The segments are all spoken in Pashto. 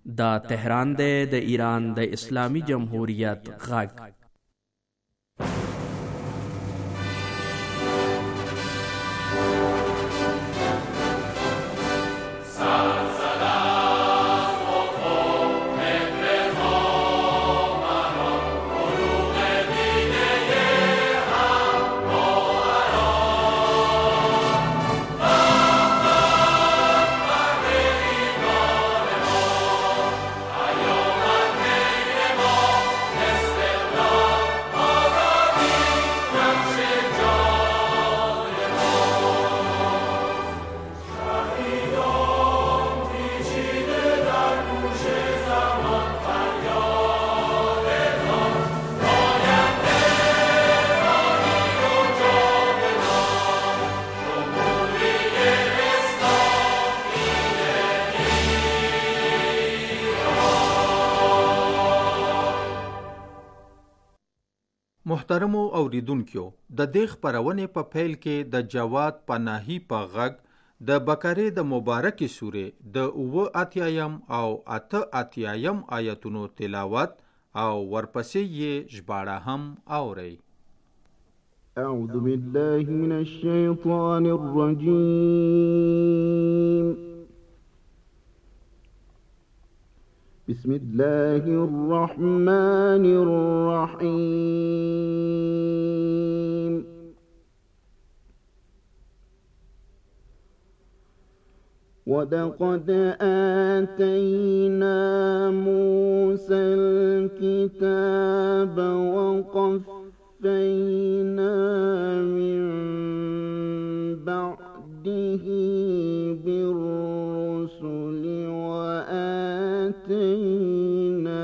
دا تهران دی د ایران د اسلامی جمهوریت غږ. محترمو اوریدونکو، د دې خپرونې په پیل کې د جواد پناهي په غږ د بقره د مبارکې سورې د 88 او 88 آیتونو تلاوت او ورپسې یې ژباړه هم اورئ. اعوذ بالله من الشیطان الرجیم. بسم الله الرحمن الرحيم. ولقد آتينا موسى الكتاب وقفينا من بعده بالرسل وآتينا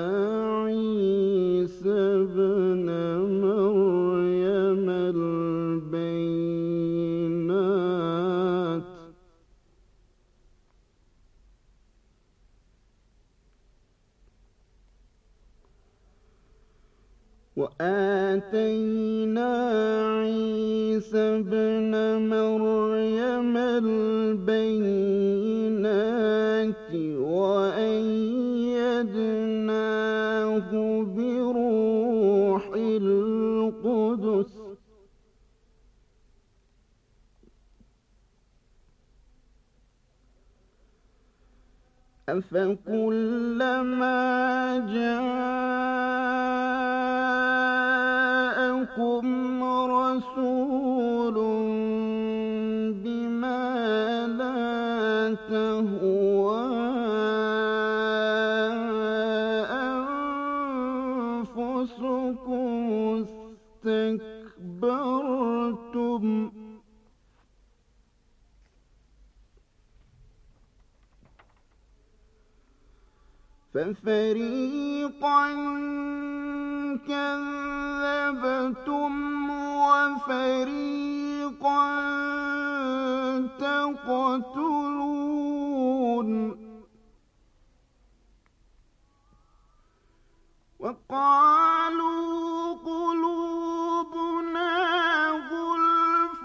عيسى ابن مريم البينات وأيدناه بروح القدس أفكلما جاءكم رسول بما لا تهوى أنفسكم استكبرتم ففريقا كذبتم وفريقا تقتلون وقالوا قلوبنا غلف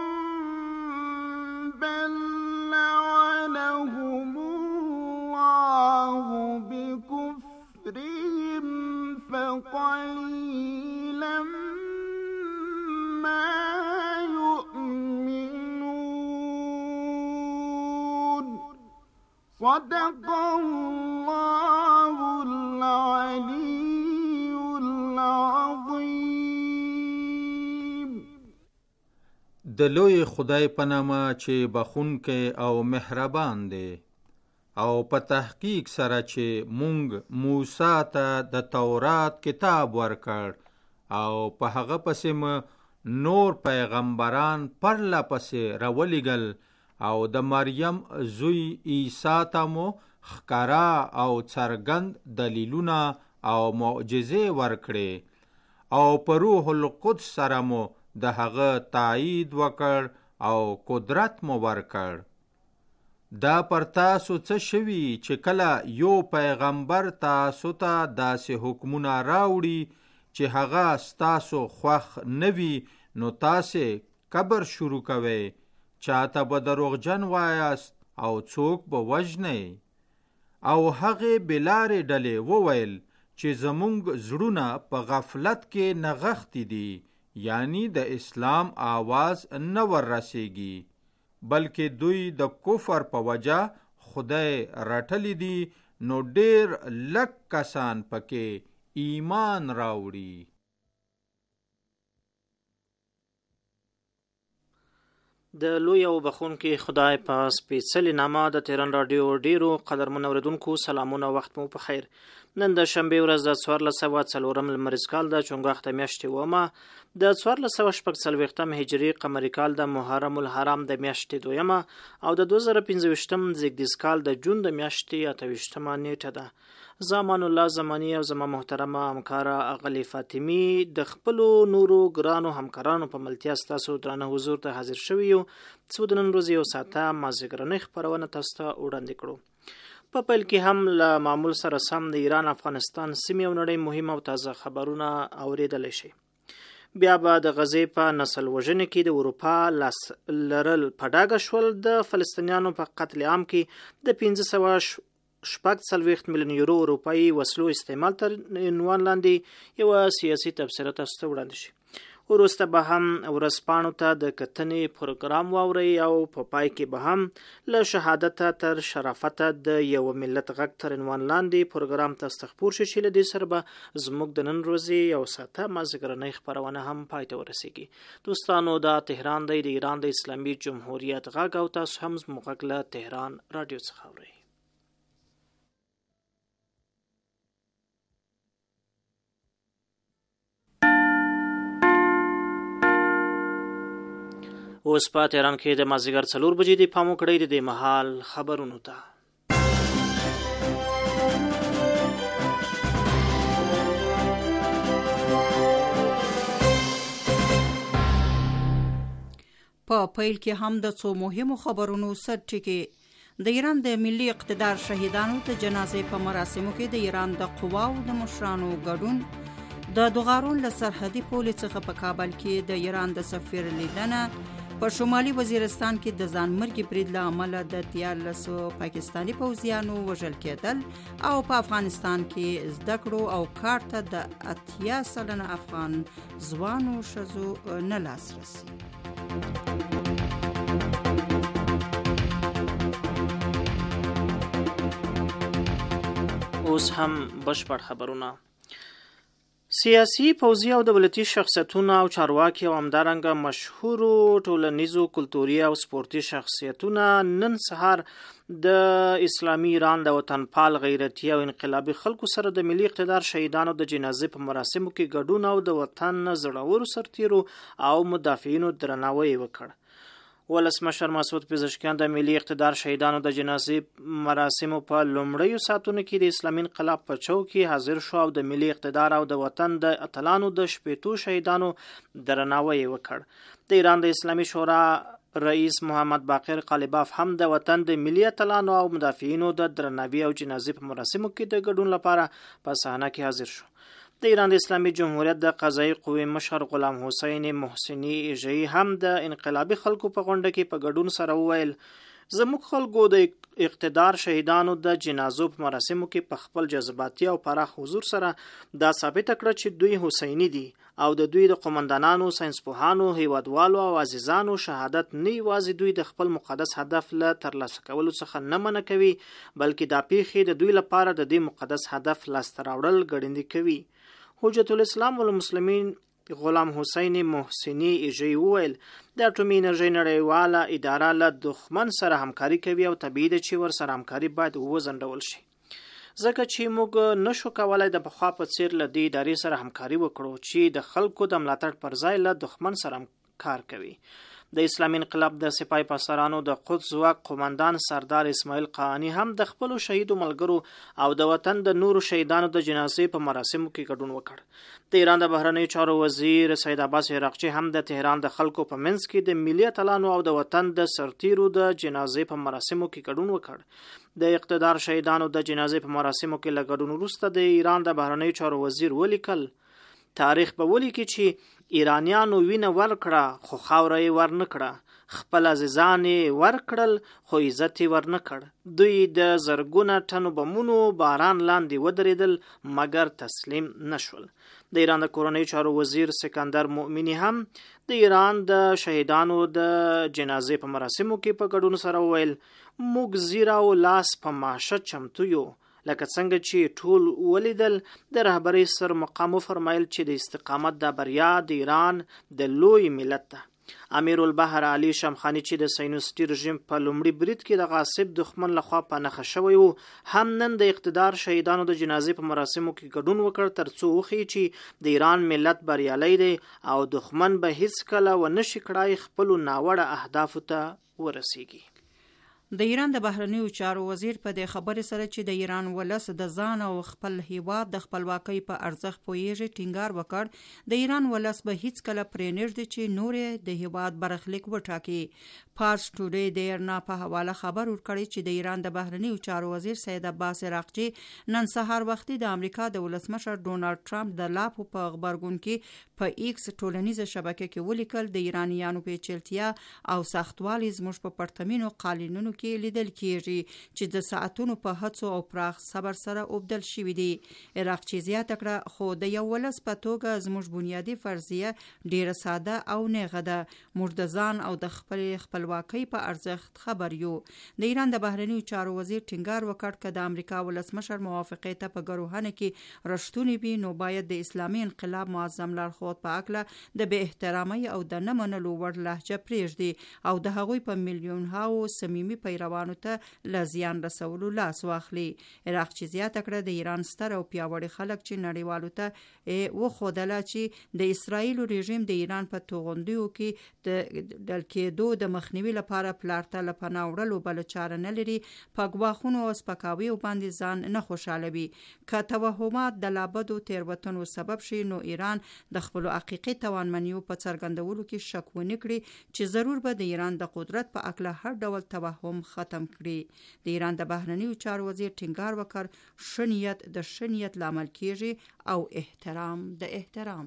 بل لعنهم الله بكفرهم فقليلا ما يؤمنون. صدق الله العلي العظيم. د لوی خدای په نامه چې بخښونکی او مهربان دی، او په تحقیق سره چې مونږ موسی ته د تورات کتاب ورکړ او په هغه پسې مو نور پیغمبران پرله پسې راولېږل او د مریم زوی عیسی ته مو ښکاره او څرګند دلیلونه او معجزې ورکړې او په روح القدس سره مو د هغه تایید وکړ او قدرت مو ورکړ. دا پر تاسو څه شوي چې کله یو پیغمبر تاسو ته داسې حکمونه راوړي چې هغه ستاسو خوښ نه وي، نو تاسې کبر شروع کوئ، چاته به دروغجن وایاست او څوک به وژنئ. او هغې بلارې ډلې وویل چې زمونږ زړونه په غفلت کې نغښتي دي، یعنی د اسلام آواز نه ور رسیږي، بلکې دوی د کفر په وجه خدای رټلی دي، نو ډیر لږ کسان پکې ایمان راوړي. د لوی او بخونکي خدای په سپېڅلې نامه د تهران رادیو ډیرو قدرمنو اوریدونکو سلامونه، وخت مو په خیر. نن د شنبې ورځ د 1404 لمریز کال د چنګاښ د میاشتې اومه د 1446 هجري قمري کال د محرم الحرام د میاشتې دویمه او د 2015 زیږدیز کال د جون د میاشتې 28مه نیټه ده. زمان الله زمانی او زما محترمه همکاره اغلی فاطمی د خپلو نورو ګرانو همکارانو په ملتیا ستاسو درانه حضور ته حاضر شوي یو څو د نن ورځې یو ساعته مازدیګرنۍ خپرونه تاسو ته وړاندې کړو. په پیل کې هم له معمول سره سم د ایران افغانستان سیمې او نړۍ مهم او تازه خبرونه اوریدلی شي. بیا به د غزې په نسل وژنې کې د اروپا لاس لرل په ډاګه شول. د فلسطینیانو په قتل عام کې د 540 میلیون یورو اروپایي وسلو استعمال تر عنوان لاندې یو سیاسي تبصره تاسو ته وړاندې شي. وروسته به هم ورځپاڼو ته د کتنې پروګرام واورئ او په پای کې به هم له شهادته تر شرافته د یو ملت غږ تر عنوان لاندې پروګرام تاسو ته خپور شي چې له دې سره به زموږ د نن ورځې یو ساعته مازدیګرنۍ خپرونه هم پای ته ورسیږي. دوستانو دا تهران دی، د ایران د اسلامي جمهوریت غږ او تاسو هم زموږ غږ له تهران رادیو څخه اورئ. اوس په تهران کې د مازدیګر 4 بجې دی. پام وکړئ د دې مهال خبرونو ته. په پیل کې هم د څو مهمو خبرونو سرټکی. د ایران د ملي اقتدار شهیدانو د جنازې په مراسمو کې د ایران د قواو د مشرانو ګډون. د دوغارون له سرحدي پولې څخه په کابل کې د ایران د سفیر لیدنه. په شمالي وزیرستان کې د ځانمرګي برید له امله د 13 پاکستاني پوځیانو وژل کېدل او په افغانستان کې زده کړو او کار ته د 80 سلنه افغان ځوانو ښځو نه لاسرسي. اوس هم بشپړ خبرونه. سیاسي، پوځي او دولتي شخصیتونه او چارواکي او همدارنګه مشهورو ټولنیزو، کلتوري او سپورتي شخصیتونه نن سهار د اسلامي ایران د وطنپال، غیرتي او انقلابي خلکو سره د ملي اقتدار شهیدانو د جنازې په مراسمو کې ګډون او د وطن زړورو سرتیرو او مدافعینو درناوی وکړ. ولسمشر مسعود پزشکیان د ملي اقتدار شهیدانو د جنازې مراسمو په لومړیو ساعتونو کې د اسلامي انقلاب په چوک کې حاضر شو او د ملي اقتدار او د وطن د اتلانو د شپېتو شهیدانو درناوی وکړ. د ایران د اسلامي شورا رئیس محمد باقر قالیباف هم د وطن د ملي اتلانو او مدافعینو د درناوي او جنازې په مراسمو کې د ګډون لپاره په صحنه کې حاضر شو. د ایران د اسلامي جمهوریت د قضایي قوې مشر غلام حسین محسنی ایژه‌ای هم د انقلابي خلکو په غونډه کې په ګډون سره وویل زموږ خلکو د اقتدار شهیدانو د جنازو په مراسمو کې په خپل جذباتي او پراخ حضور سره دا ثابت کړه چې دوی حسیني دي او د دوی د قومندانانو، ساينسپوهانو، هیوادوالو او عزیزانو شهادت نه یوازې دوی د خپل مقدس هدف له ترلاسه کولو څخه نه منع کوي، بلکې دا پیښې د دوی لپاره د دې مقدس هدف لاسته راوړل ګړندې کوي. حجت الاسلام والمسلمین غلام حسین محسنی ایژه‌ای وویل د اټومي انرژۍ نړیواله اداره له دښمن سره همکاري کوي او طبیعي ده چې ورسره همکاري باید وځنډول شي، ځکه چې موږ نشو کولای د پخوا په څیر له دې ادارې سره همکاري وکړو چې د خلکو د ملاتړ پر ځای له دښمن سره کار کوي. د اسلامي انقلاب د سپاه پاسدارانو د قدس ځواک قومندان سردار اسماعیل قانی هم د خپلو شهیدو ملګرو او د وطن د نورو شهیدانو د جنازې په مراسمو کې ګډون وکړ. د ایران د بهرنیو چارو وزیر سید عباس عراقچي هم د تهران د خلکو په منځ کې د ملي اتلانو او د وطن د سرتیرو د جنازې په مراسمو کې ګډون وکړ. د اقتدار شهیدانو د جنازې په مراسمو کې له ګډون وروسته د ایران د بهرنیو چارو وزیر ولیکل تاریخ به ولیکي چې ایرانیانو وینه ورکړه خو خاوره یې ورنکړه، خپل عزیزان ورکړل خو عزت ورنه کړ. دوی د زرګونه ټنو بمونو باران لاندې ودرېدل مګر تسلیم نشول. د ایران د کورنۍ چارو وزیر سکندر مؤمنی هم د ایران د شهیدانو د جنازې په مراسمو کې په ګډون سره وویل موږ زیرا او لاس په ماشه چمتو یو. لکه څنګه چې ټول ولیدل د رهبرۍ سر مقام فرمایل چې د استقامت د بریا د ایران د لوی ملت ده. امیر البحر علي شمخاني چې د ساینوسټي رژیم په لومړي برید کې د غاصب دښمن لخوا په نښه شوی وو هم نن د اقتدار شهیدانو د جنازې په مراسمو کې ګډون وکړ ترڅو وښیي چې د ایران ملت بریالی دی او دښمن به هیڅ کله ونشي کړای خپلو ناوړه اهدافو ته ورسیږي. د ایران د بهرنیو چارو وزیر په دې خبرې سره چې د ایران ولس د ځان او خپل هیواد د خپلواکۍ په ارزښت پوهیږي ټینګار وکړ د ایران ولس به هیڅ کله پرې نږدې چې نور د هیواد برخلیک وټاکي. پارس ټوډے د ایرنا په حواله خبر ورکړی چې د ایران د بهرنیو چارو وزیر سید عباس عراقچی نن سهار وختي د امریکا د ولسمشر ډونالد ټرمپ د لاپو په خبرګون کې په ایکس ټولنیزه شبکه کې ولیکل د ایرانیانو پیچلتیا او سختوالي زموږ په پرتمینو قالینونو کې لیدل کیږي چې د ساعتونو په هڅو او پراخ صبر سره وبدل شوی دی. عراقچی زیاته کړه خو د یو ولس په توګه زموږ بنیادی فرضیه ډیره ساده او نیغه ده. موږ د ځان او د خپلواکۍ په ارزښت خبر یو. د ایران د بهرنیو چارو وزیر ټینګار وکړ چې د امریکا ولسمشر موافقه ته په ګروهنه کې رښتونی وي نو باید د اسلامي انقلاب معظم لارښود په اکله د بې احترامۍ او د نه منلو وړ لهجه پرېږدي او د هغوی په میلیونهاو صمیمي پیروانو ته له زیان رسولو لاس واخلي. عراقچی زیاته کړه د ایران ستر او پیاوړي خلک چې نړیوالو ته وښودله چې د اسرائیل رژیم د ایران په توغندیو کې د ډل کېدو د مخنیوي لپاره پلار ته له پناه وړلو بله چاره نه لري په ګواښونو او سپکاویو باندې ځان نه خوشحالوي. که توهمات د لابدو تېروتنو سبب شي نو ایران د خپلو حقیقي توانمنیو په څرګندولو کې شک ونه کړي چې ضرور به د ایران د قدرت په اکله هر ډول توهم ختم کړي. د ایران د بهرنیو چارو وزیر ټینګار وکړ ښه نیت د ښه نیت لامل کیږي او احترام د احترام.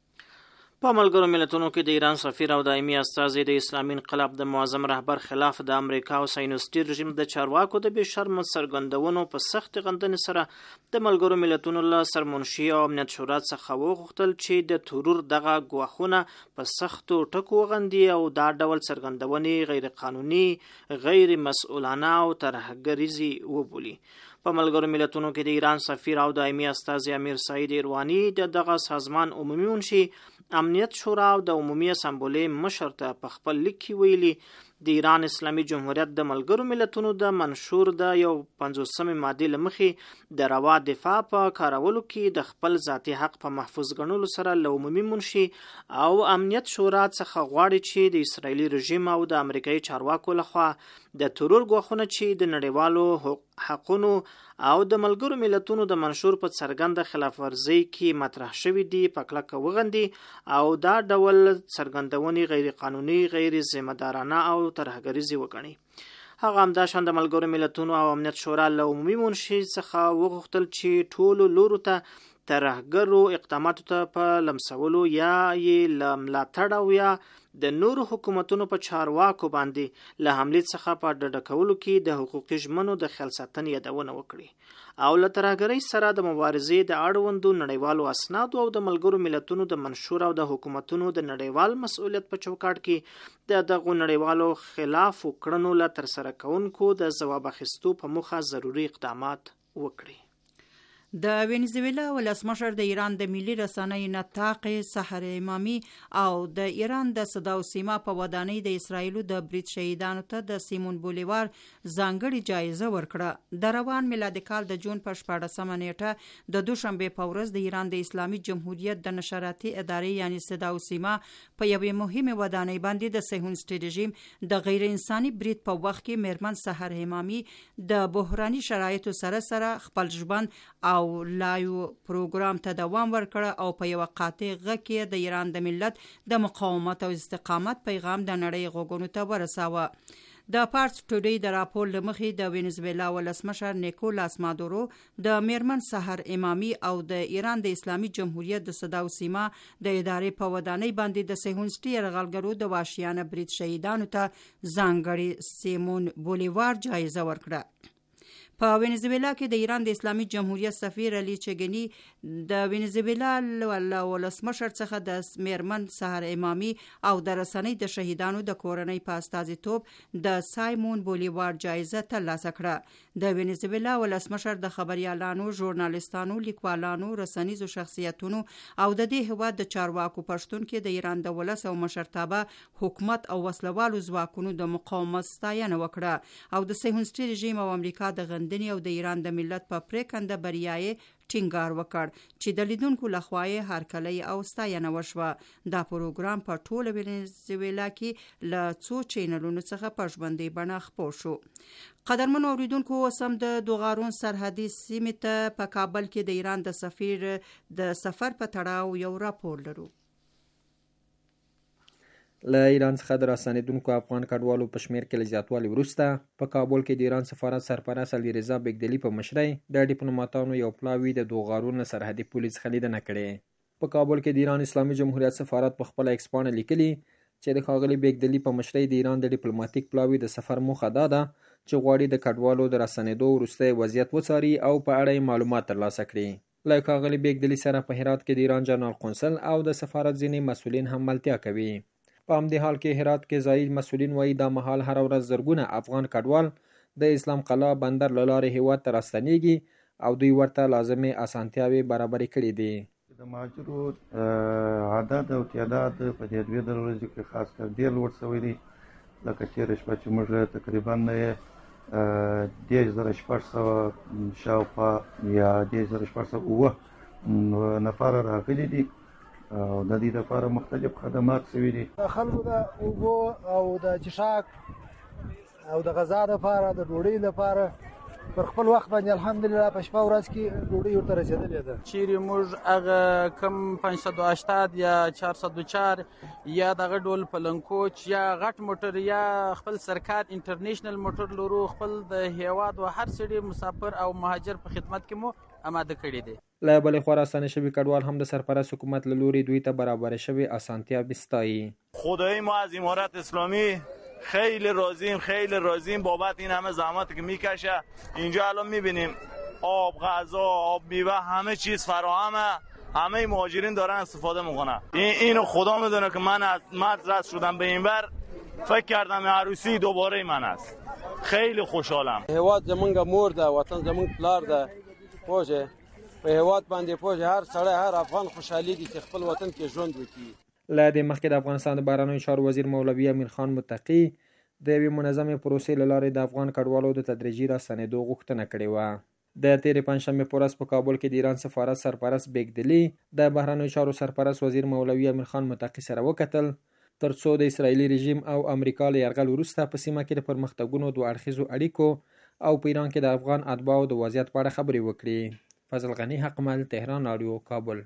په ملګرو ملتونو کې د ایران سفیر او دایمي استازی د اسلامي انقلاب د معظم رهبر خلاف د امریکا او ساینوسټي رژیم د چارواکو د بې شرمه څرګندونو په سخت غندنې سره د ملګرو ملتونو له سرمنشي او امنیت شورا څخه وغوښتل چې د ترور دغه ګواښونه په سختو ټکو وغندي او دا ډول څرګندونې غیر قانوني غیر مسؤلانه او ترهګریزي وبولي. په ملګرو ملتونو کې د ایران سفیر او دایمي استازی امیر سعید ایروانی د دغه سازمان عمومي منشي امنیت شورا او د عمومي اسامبلې مشر ته په خپل لیک کې ویلي د ایران اسلامي جمهوریت د ملګرو ملتونو د منشور د 50 مادې له مخې د روا دفاع په کارولو کې د خپل ذاتي حق په محفوظ ګڼلو سره له عمومي منشي او امنیت شورا څخه غواړي چې د اسرائیلي رژیم او د امریکایي چارواکو لخوا د ترور ګواښونه چې د نړیوالو حقونو او د ملګرو ملتونو د منشور په څرګنده خلاف ورزي کې مطرح شوی دی په کلکه وغندي او دا ډول څرګندونې غیر قانوني غیر ذمہ دارانه او ترهګریزي وګڼي. هغه همداشان د ملګرو ملتونو او امنیت شورا له عمومي منشي څخه وغوښتل چې ټولو لورو ته ترهګرو اقداماتو ته په لمسولو یا یې له ملاتړ او یا د نورو حکومتونو په چارواکو باندې له حملې څخه په ډډه کولو کې د حقوقي ژمنو د خیال ساتنې یادونه وکړي او له ترهګرۍ سره د مبارزې د اړوندو نړیوالو اسنادو او د ملګرو ملتونو د منشور او د حکومتونو د نړیوال مسؤلیت په چوکاټ کې د دغو نړیوالو خلاف کړنو له ترسره کوونکو د ځواب اخیستو په موخه ضروري اقدامات وکړي. د وینزویلا ولسمشر د ایران د ملي رسنۍ نطاق سحر امامي او د ایران د صدا او سیما په ودانۍ د اسرایلو د برید شهیدانو ته د سیمون بولیوار ځانګړي جایزه ورکړه. د روان میلادي کال د جون په 14 نیټه د دوشنبه په ورځ د ایران د اسلامي جمهوریت د نشراتي ادارې یعنی صدا او سیما په یوې مهمه ودانۍ باندې د صهیونیست رژیم د غیر انساني برید په وخت کې میرمن سحر امامي د بحراني شرایطو سره خپل ژوند او لایو پروګرام ته دوام ورکړ او په یو قاطع غږ کې د ایران د ملت د مقاومت او استقامت پیغام د نړۍ غوږونو ته ورساوه. د پارس ټوډی د راپور لمخې د وینزویلا ولسمشر نیکولاس مادورو د میرمن سحر امامي او د ایران د اسلامي جمهوریت د صدا او سیما د ادارې په ودانۍ باندې د سهونسټي یرغلګرو د وحشیانه برید شهیدانو ته ځانګړې سیمون بولیوار جایزه ورکړه. په وینزویلا کې د ایران د اسلامي جمهوریت سفیر علي چګنی د وینزویلا ولسمشر څخه د میرمن سحر امامي او د رسنۍ د شهیدانو د کورنۍ په استازیتوب د سایمون بولیوار جایزه ترلاسه کړه. د وینزویلا ولسمشر د خبريالانو، ژورنالستانو، لیکوالانو، رسنیزو شخصیتونو او د دې هېواد د چارواکو پښتون کې د ایران د ولس او مشرتابه حکومت او وسلوالو ځواکونو د مقاومت ستاینه وکړه او د سهونسټي رژیم او امریکا د او د ایران د ملت په پریکنده بریاي ټینګار وکړ چې د لیدونکو لخوا یې هرکلی او ستاینه وشوه. دا پروګرام په ټوله وینزویلا کې له څو چینلونو څخه په ژوندۍ بڼه خپور شو. قدرمنو اوریدونکو، اوس هم د دوغارون سرحدي سیمې ته په کابل کې د ایران د سفیر د سفر په تړاو یو راپور لرو. له ایران څخه د راستنېدونکو افغان کډوالو په شمېر کې له زیاتوالي وروسته په کابل کې د ایران سفارت سرپرست علیرضا بیګدلي په مشرۍ د ډیپلوماتانو یو پلاوي د دوغارون سرحدي پولې څخه لیدنه کړې. په کابل کې د ایران اسلامي جمهوریت سفارت په خپله ایکس پاڼه لیکلي چې د ښاغلي بیګدلي په مشرۍ د ایران د ډیپلوماتیک پلاوي د سفر موخه دا ده چې غواړي د کډوالو د راستنېدو وروستی وضعیت وڅاري او په اړه یې معلومات ترلاسه کړي. له ښاغلي بیګدلي سره په هرات کې د ایران جنرال قونسل او د سفارت ځینې مسؤلین هم ملتیا کوي. په همدې حال کې هرات کې ځایي مسؤلین وایي دا مهال هره ورځ زرګونه افغان کډوال د اسلام قلعه بندر له لارې هیواد ته راستنېږي او دوی ورته لازمې اسانتیاوې برابرې کړي دي. د مهاجرو عدد او تعداد په دې دوه ورځو کې خاص کر ډېر لوړ شوی دی. لکه تېره شپه چې موږ تقریبا 10600 شاوخوا یا 10608 نفر راغلي دي او د دې لپاره مختلف خدمات شوي دي. د خلکو د اوبو او د چشاک او د غذا لپاره، د ډوډۍ لپاره پر خپل وخت باندې الحمدلله په شپه ورځ کې ډوډۍ ورته رسېدلې ده. چیرې موږ هغه کم 580 یا 404 یا دغه ډول پلنکوچ یا غټ موټر یا خپل سرکار انټرنیشنل موټر لرو، خپل د هیواد و هر سړي مسافر او مهاجر په خدمت کې مو آماده کړي دي. له بلې خوا راستنه شوي کډوال هم د سرپرست حکومت له لوري دوی ته برابر شوی اسانتیا بستایی. خدای ما از امارت اسلامی خیلی راضیم بابت این همه زحماتی که میکشه. اینجا الان میبینیم آب، غذا، آب میوه، همه چیز فراهمه، همه مهاجرین دارن استفاده میکنن. اینو خدا میدونه که من از مرز رد شدم به این بر فکر کردم عروسی دوباره من است. خیلی خوشحالم. هیواد زمونږ مور ده، وطن زمونږ پلار ده. پوهه په هیواد باندې پوهه هر سړی هر افغان خوشحالي دي چې خپل وطن کې ژوند وکړي. له دې مخکې د افغانستان د بهرنیو چارو وزیر مولوي امیر خان متقي د یوې منظمې پروسې له لارې د افغان کډوالو د تدریجي راستنېدو غوښتنه کړې وه. د تېرې پنجشنبې په ورځ په کابل کې د ایران سفارت سرپرست بیګدلي د بهرنیو چارو سرپرست وزیر مولوي امیر خان متقي سره وکتل تر څو د اسرائیلي رژیم او امریکا له یرغل وروسته په سیمه کې د پرمختګونو دوه اړخیزو اړیکو او په ایران کې د افغان اتباعو د وضعیت په اړه خبرې وکړي. فضل غنی حقمل، تهران رادیو، کابل.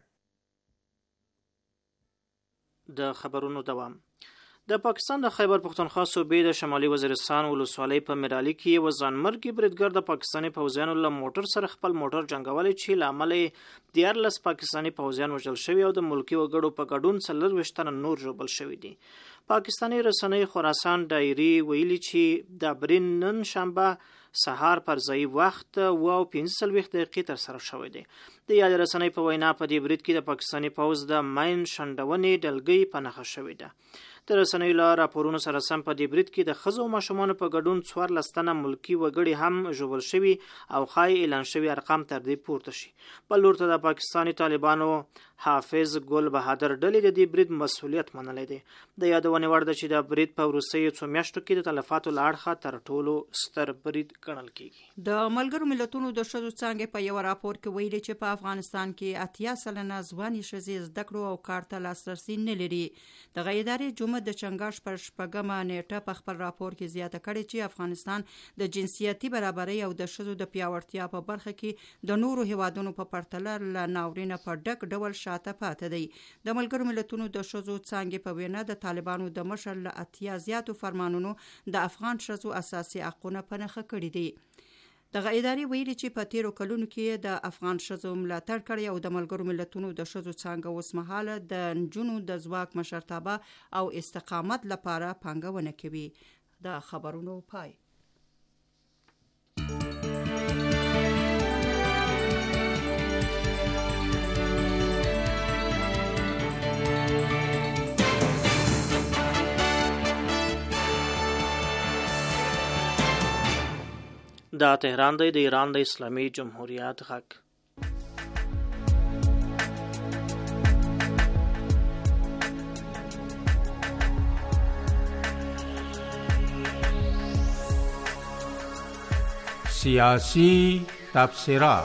د خبرونو دوام. د پاکستان د خیبر پختونخوا صوبې د شمالي وزیرستان ولسوالۍ په میرالي کې یو ځانمرګي بریدګر د پاکستاني پوځیانو له موټر سره خپل موټر جنګولی چې له امله یې 14 پاکستاني پوځیان وژل شوي او د ملکي وګړو په ګډون 24 تنه نور ژوبل شوي دي. پاکستاني رسنۍ خراسان ډایري ویلي چې د برین نن شنبه سهار پر ځای وخت و 45 دقیقې تر سره شوی دی. د یاد رسنۍ په وینا په دې برید کې د پاکستاني پوځ د ماین شنډونې ډلګۍ په نښه شوې ده. د رسنیو له راپورونو سره سم په دې برید کې د ښځو او ماشومانو په ګډون 14 تنه ملکي وګړي هم ژوبل شوي او ښایي اعلان شوي ارقام تر دې پورته شي. بل لور ته د پاکستاني طالبانو حافظ ګل بهادر ډلې د دې برید مسؤلیت منلی دی. د یادونې وړ ده چې د برید په وروستیو څو میاشتو کې د تلفاتو له اړخه تر ټولو ستر برید ګڼل کېږي. د ملګرو ملتونو د ښځو څانګې په یو راپور کې ویلي چې په افغانستان کې 80 سلنه ځوانې ښځې زده کړو او کار ته لاسرسي نه لري. دغه ادارې محمد چنګاش پر 8مه نیټه په خپل راپور کې زیاته کړې چې افغانستان د جنسیتي برابرۍ او د ښځو د پیاوړتیا په برخه کې د نورو هیوادونو په پرتله له ناورینه په ډک ډول شاته پاتې دی. د ملګرو ملتونو د ښځو څانګې په وینا د طالبانو د مشر له 80 زیاتو فرمانونو د افغان ښځو اساسي حقونه په نښه کړي دي. دغه ادارې ویلي چې په تیرو کلونو کې د افغان ښځو ملاتړ کړی او د ملګرو ملتونو د ښځو څانګه اوسمهاله د نجونو د ځواک مشرتابه او استقامت لپاره پانګونه کوي. د خبرونو پای. دا تهران دی، د ایران د اسلامي جمهوریت غږ. سیاسی تبصره.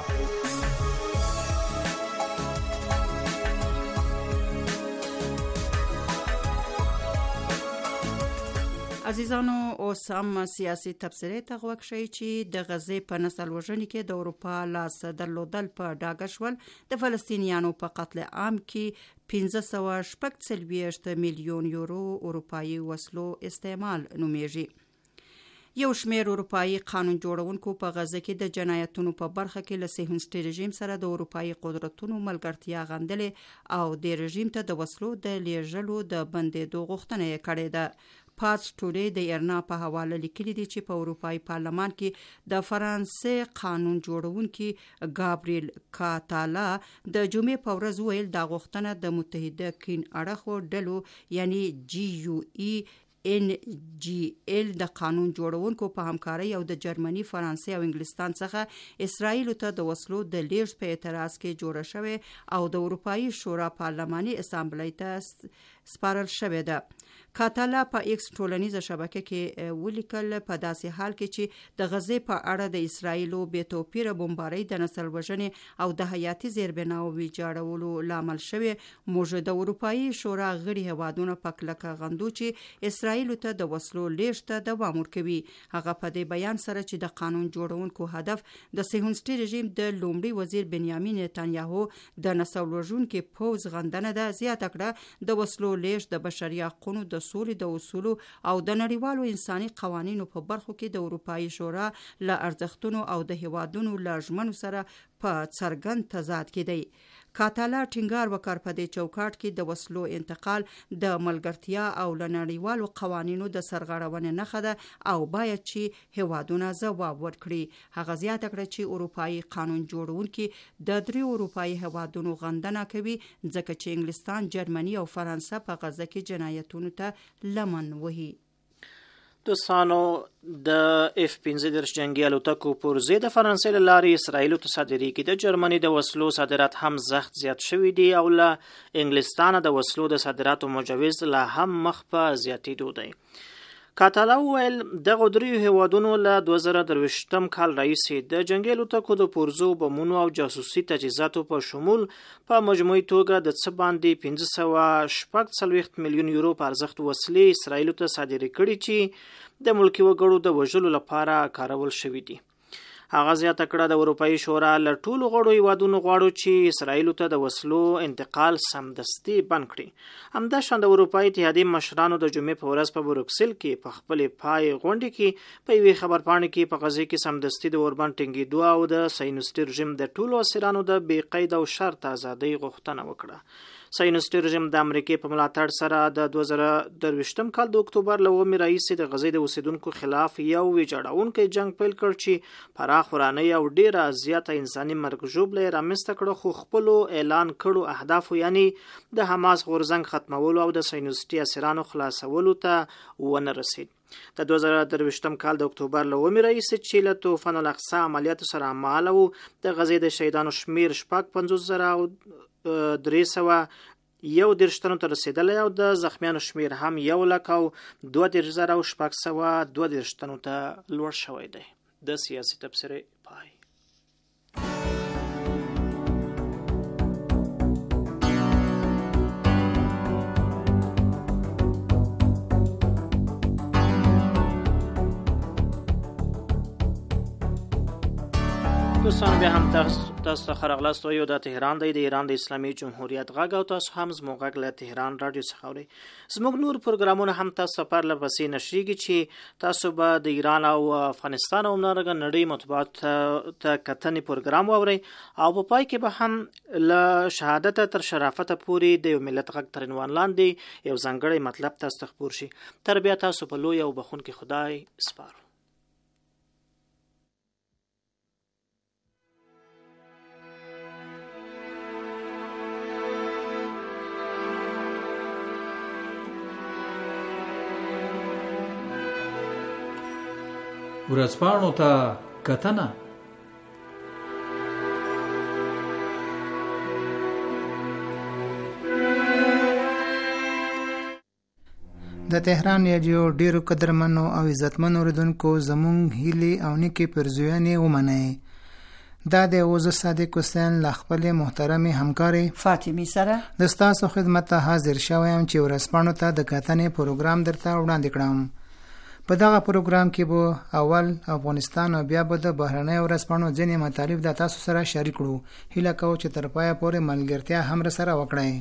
عزیزانو اوس هم سیاسي تبصرې ته غوږ شئ چې د غزې په نسل وژنې کې د اروپا لاس درلودل په ډاګه شول. د فلسطینیانو په قتل عام کې 546 میلیون یورو اروپایي وسلو استعمال نومیږي. یو شمېر اروپایي قانون جوړونکو په غزه کې د جنایتونو په برخه کې له صهیونیستي رژیم سره د اروپایي قدرتونو ملګرتیا غندلې او د رژیم ته د وسلو د لیږلو د بندېدو غوښتنه یې کړې ده. پاس ټوډے د ایرنا په حواله لیکلي دي چې په اروپایي پارلمان کې د فرانسې قانون جوړونکي گابریل کاتالا د جمعې په ورځ ویل دا غوښتنه د متحده کین اړخو ډلو یعنی GUENGL د قانون جوړونکو په همکارۍ او د جرمني، فرانسې او انګلستان څخه اسرائیل ته د وسلو د لیږد په اعتراض کې جوړه شوې او د اروپایي شورا پارلماني اسامبلۍ ته سپارل شوې ده. کاتالا په ایکس ټولنیزه شبکه کې ولیکل په داسې حال کې چې د غزې په اړه د اسرائیلو بې توپیره بمبارۍ د نسل وژنې او د حیاتي زیربناو ویجاړولو لامل شوی، موږ د اروپایي شورا غړي هیوادونه په کلکه غندو چې اسرائیلو ته د وسلو لیږد ته دوام ورکوي. هغه په دې بیان سره چې د قانون جوړونکو هدف د صهیونیستي رژیم د لومړي وزیر بنیامین نتانیاهو د نسل وژونکي پوځ غندنه ده زیاته کړه. د وسلو لیږد د بشري حقوقو د سولې د اصولو او د نړیوالو انساني قوانینو په برخو کې د اروپایي شورا له ارزښتونو او د هیوادونو له ژمنو سره په څرګند تضاد کې دی. کاتالا ټینګار وکړ په دې چوکاټ کې د وسلو انتقال د ملګرتیا او له نړیوالو قوانینو د سرغړونې نښه ده او باید چې هیوادونه ځواب ورکړي. هغه زیاته کړه چې اروپایي قانون جوړونکي د 3 اروپایي هیوادونو غندنه کوي ځکه چې انګلستان، جرمني او فرانسه په غزه کې جنایتونو ته لمن وهي. دوستانو د F-15 جنگي الوتکو پرزې د فرانسې له لارې اسرائیلو ته صادرېږي. د جرمني د وسلو صادرات هم سخت زیات شوي دي او له انګلستانه د وسلو د صادراتو مجوز لا هم مخ په زیاتېدو دی. کاتالا ویل دغه دریو هیوادونو له 2023 کال راهیسې د جنگي الوتکو د پرزو، بمونو او جاسوسي تجهیزاتو په شمول په مجموعي توګه د څه باندې 546 میلیون یورو په ارزښت وسلې اسرائیل ته صادرې کړي چې د ملکي وګړو د وژلو لپاره کارول شوي دي. هغه زیاته کړه د اروپایي شورا له ټولو غړو هیوادونو غواړو چې اسرائیل ته د وسلو انتقال سمدستي بند کړي. همداشان د اروپایي اتحادیې مشرانو د جمعې په ورځ په بروکسل کې په خپلې پای غونډې کې په یوې خبرپاڼې کې په غزې کې سمدستي د اوربند ټینګېدو او د صهیونیستي رژیم د ټولو اسیرانو د بې قید او شرط ازادۍ غوښتنه وکړه. صهیونیستي رژیم د امریکې په ملاتړ سره د 2023 کال د اکتوبر له 9 راهیسې د غزې د اوسیدونکو خلاف یو ویجاړونکی جنگ پیل کړ چې پراخ ورانۍ او ډیره زیاته انساني مرګ ژوبله رامنځته کړه، خو خپلو اعلان کړو اهدافو یعنی د حماس غورځنګ ختمولو او د صهیونیستي اسیرانو خلاصولو ته ونه رسید. د 2023 کال د اکتوبر له 9 راهیسې چې له طوفان الاقصی عملیاتو سره مال او د غزې د شهیدانو شمیر 55,000 او 311 تنو ته رسیدلی او د زخمیانو شمیر هم 1,32,722 تنو ته لوړ شوی دی. د سیاسي تبصرې پای. دوستان بیا هم تاسو ته خرغلاست یو د تهران د ایران د اسلامي جمهوریت غږ او تاسو هم زموږ غږ له تهران رادیو څخه اورئ. زموږ نور پروګرامونه هم تاسو پر لپسې نشریږي چې تاسو به د ایران او افغانستان او نړۍ نړۍ مطبوعات ته کتنې پروګرام واورئ او په پای کې به هم له شهادت تر شرافت پورې د یو ملت غږ تر عنوان لاندې یو ځانګړی مطلب تاسو ته خپور شي. تر بیا تاسو په لوی او بخښونکي خدای سپارو. ورځپاڼو ته کتنه. د تهران رادیو ډیرو قدرمنو او عزتمنو اوریدونکو زموږ هیلې او نیکې پرزویانې ومنئ. دا د اوزه صادق حسین له خپلې محترمې همکارې فاطمې سره د ستاسو خدمت ته حاضر شوم چې ورځپاڼو ته د کتنې پروګرام درته وړاندې کړم. په دغه پروګرام کې به اول افغانستان او بیا به د بهرنۍ ورځپاڼو ځینې مطالب د تاسو سره شریک کړو. هیله کوو چې تر پایه پورې ملګرتیا هم سره وکړئ.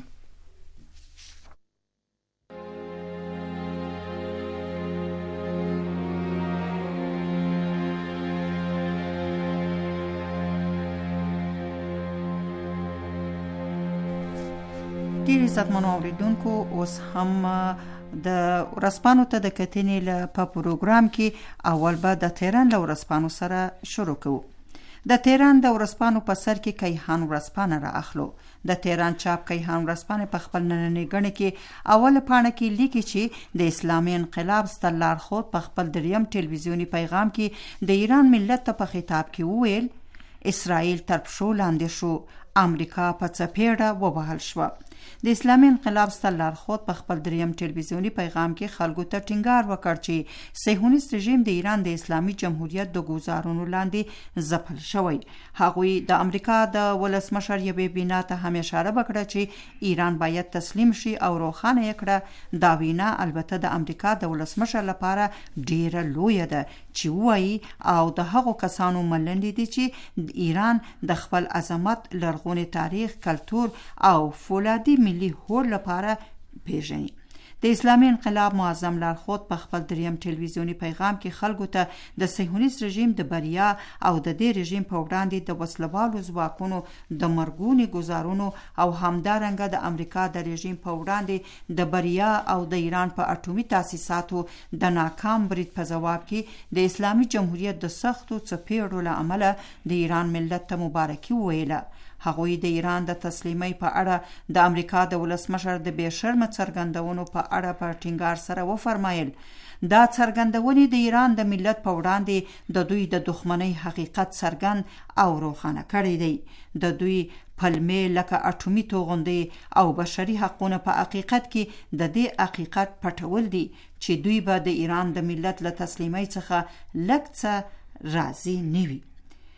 ډیر عزتمنو اوریدونکو اوس هم د ورځپاڼو ته د کتنې په پروګرام کې اول به د تهران له ورځپاڼو سره شروع کوو. د تهران د ورځپاڼو په سر کې کیهان ورځپاڼه را اخلو. د تهران چاپ کیهان ورځپاڼه په خپل نننۍ غڼه کې اوله پاڼه کې لیکي چې د اسلامي انقلاب ستر لارښود په خپل دریم ټلویزیونی پیغام کې د ایران ملت ته په خطاب کې وویل اسرائیل تر پښو لاندې شو، امریکا په څپېړه ووهل شو. د اسلامي انقلاب ستر لارښود په خپل دریم ټلویزیونی پیغام کې خلکو ته ټینګار وکړ چې صهیونیست رژیم د ایران د اسلامي جمهوریت د ګوزارونو لاندې ځپل شوی. هغوی د امریکا د ولسمشر یوې وینا ته هم اشاره وکړه چې ایران باید تسلیم شي او روښانه یې کړه دا وینا البته د امریکا د ولسمشر لپاره ډیره لویه ده چې وایي او د هغو کسانو ملنډې دي چې ایران د خپل عظمت، لرغونی تاریخ، کلتور او فولادي ملي هوډ لپاره پیژني. د اسلامي انقلاب معظم لارښود په خپل دریم ټلویزیونی پیغام کې خلکو ته د صهیونیست رژیم د بریا او د دې رژیم په وړاندې د وسلوالو ځواکونو د مرګونی گزارونو او همدارنګه د امریکا د رژیم په وړاندې د بریا او د ایران په اټومي تاسیساتو د ناکام برید په جواب کې د اسلامي جمهوریت د سختو څپېړو له امله د ایران ملت ته مبارکي وویله. هغوی د ایران د تسلیمۍ په اړه د امریکا د ولسمشر د بې شرمه څرګندونو په اړه په ټینګار سره وفرمایل دا څرګندونې د ایران د ملت په وړاندې د دوی د دښمنۍ حقیقت څرګند او روښانه کړی دی. د دوی پلمې لکه اټومي توغندۍ او بشري حقونه په حقیقت کې د دې حقیقت پټول دي چې دوی به د ایران د ملت له تسلیمۍ څخه لږ څه راضي نه وي.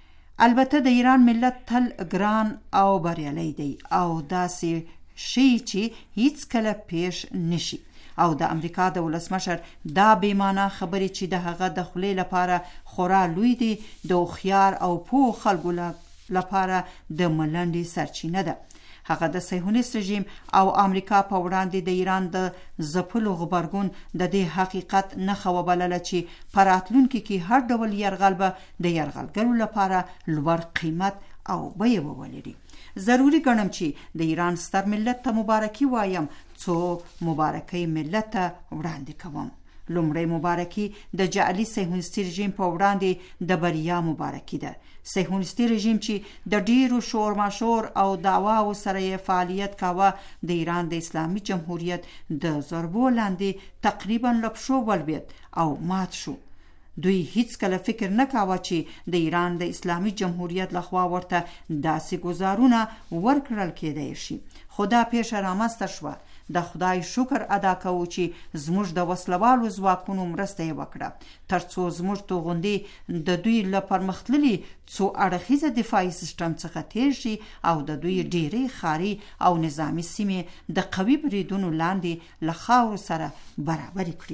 البته د ایران ملت تل ګران او بریالی دی او داسې شي چې هیڅ کله پیش نشي او د امریکا د ولسمشر دا بیمانه خبرې چې د هغه د خولې لپاره خورا لوی دی د هوښیار او پوه خلکو لپاره د ملنډې سرچینه ده. هغه د صهیونیست رژیم او امریکا په وړاندې د ایران د ځپلو غبرګون د دې حقیقت نښه وبلله چې په راتلونکي کې هر ډول یرغل به د یرغلګرو لپاره لوړ قیمت او بیه ولري. ضروري ګڼم چې د ایران ستر ملت ته مبارکي وایم څو مبارکۍ ملت ته وړاندې کوم. لومړی مبارکي د جعلي صهیونیستي رژیم په وړاندې د بریا مبارکي ده. صهیونیستي رژیم چې د ډیرو شور ماشور او دعواو سره یې فعالیت کاوه د ایران د اسلامي جمهوریت د ضربو لاندې تقریبا له پښو ولوېد او مات شو. دوی هیڅ کله فکر نه کاوه چې د ایران د اسلامي جمهوریت لخوا ورته داسې گزارونه ورکړل کېدای شي. خدا پیښه رامنځته شوه. د خدای شکر ادا کوو چې زموږ د وسلوالو ځواکونو مرسته یې وکړه ترڅو زموږ توغندي د دوی له پرمختللي څو اړخیزه دفاعي سیستم څخه تیر شي او د دوی ډیرې ښاري او نظامي سیمې د قوي بریدونو لاندې له خاورو سره برابرې کړي.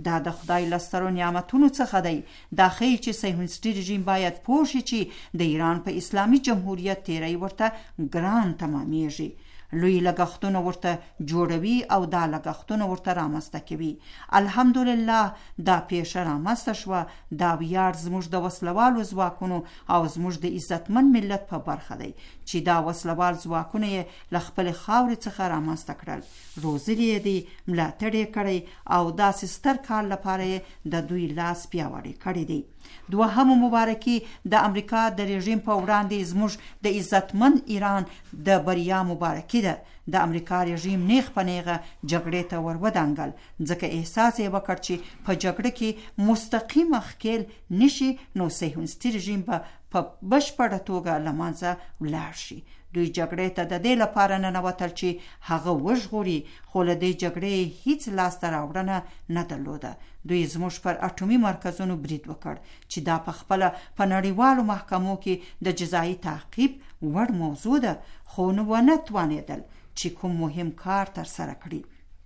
دا د خدای له سترو نعمتونو څخه دی. دا ښیي چې صهیونیستي رژیم باید پوه شي چې د ایران په اسلامي جمهوریت تیری ورته ګران تمامیږي. لوی لګښتونه ورته جوړوي او دا لګښتونه ورته رامنځته کوي. الحمدلله دا پیښه رامنځته شوه. دا ویاړ زموږ د وسلوالو ځواکونو او زموږ د عزتمن ملت په برخه دی چې دا وسلوال ځواکونه یې له خپلې خاورې څخه رامنځته کړل، روزلي یې دي، ملاتړ یې کړی او داسې ستر کار لپاره یې د دوی لاس پیاوړی کړی دی. دوهمه مبارکي د امریکا د رژیم په وړاندې زموږ د عزتمن ایران د بریا مبارکي ده. د امریکا رژیم نیغ په نیغه جګړې ته ورودانګل، ځکه احساس یې وکړ چې په جګړه کې مستقیم ښکیل نشي نو صهیونیستي رژیم به په بشپړه توګه له منځه ولاړ شي. دوی جګړې ته د دې لپاره ننوتل چې هغه وژغوري، خو له دې جګړې هیڅ لاسته راوړنه نه درلوده. دوی زموږ پر اټومي مرکزونو برید وکړ چې دا په خپله په نړیوالو محکمو کې د جزایي تعقیب وړ موضوع ده، خو ونه توانېدل چې کوم مهم کار ترسره کړي.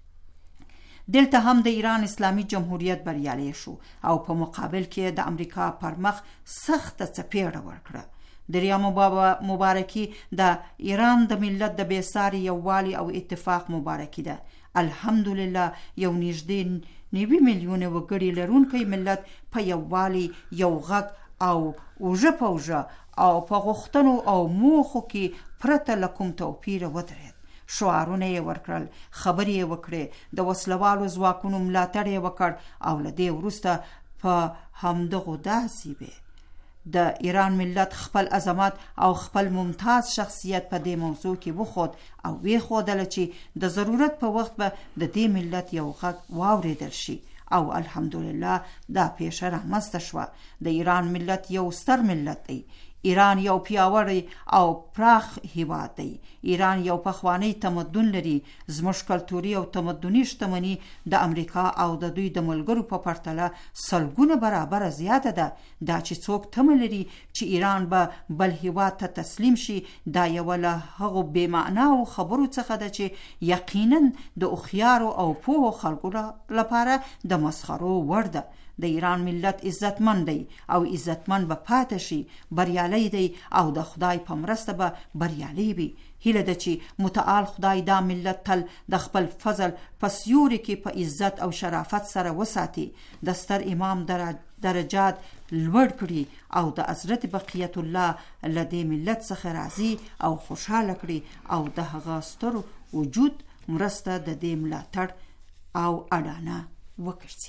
دلته هم د ایران اسلامي جمهوریت بریالی شو او په مقابل کې د امریکا پر مخ سخته څپېړه ورکړه. دریمه مبارکي د ایران د ملت د بېساري یووالي او اتفاق مبارکي ده. الحمدلله یو نږدې 90 میلیونه وګړي لرونکی ملت په یووالي، یو غږ او اوژه په اوژه او په غوښتنو او موخو کې پرته له کوم توپیره ودرېد. شعارونه یې ورکړل، خبرې یې وکړې، د وسلوالو ځواکونو ملاتړ یې وکړ او له دې وروسته په همدغو داسې به د ایران ملت خپل عظمت او خپل ممتاز شخصیت په دې موضوع کې وخود او وی خودله چې د ضرورت په وخت به د دې ملت یو غږ واورېدل شي او الحمدلله دا پیښه رامنځته شوه. د ایران ملت یو ستر ملت دی. ایران یو پیاوړی او پراخ هیواد دی. ایران یو پخوانی تمدن لري. زموږ کلتوري او تمدني شتمني د امریکا او د دوی د ملګرو په پرتله سلګونه برابر زیاته ده. دا چې څوک تمه لري چې ایران به بل هیواد ته تسلیم شي، دا یو له هغو بې معنا او خبرو څخه ده چې یقینا د هوښیارو او پوهو خلکو لپاره د مسخرو وړ ده. د ایران ملت عزتمن دی او عزتمن به پاتې شي، بریالی دی او د خدای په مرسته به بریالی وي. هیله ده چې متعال خدای دا ملت تل د خپل فضل په سیوري کې په عزت او شرافت سره وساتي، د ستر امام درجات لوړ کړي او د حضرت بقیت الله له دې ملت څخه راضي او خوشحاله کړي او د هغه ستر وجود مرسته د دې ملاتړ او اډانه وکړي.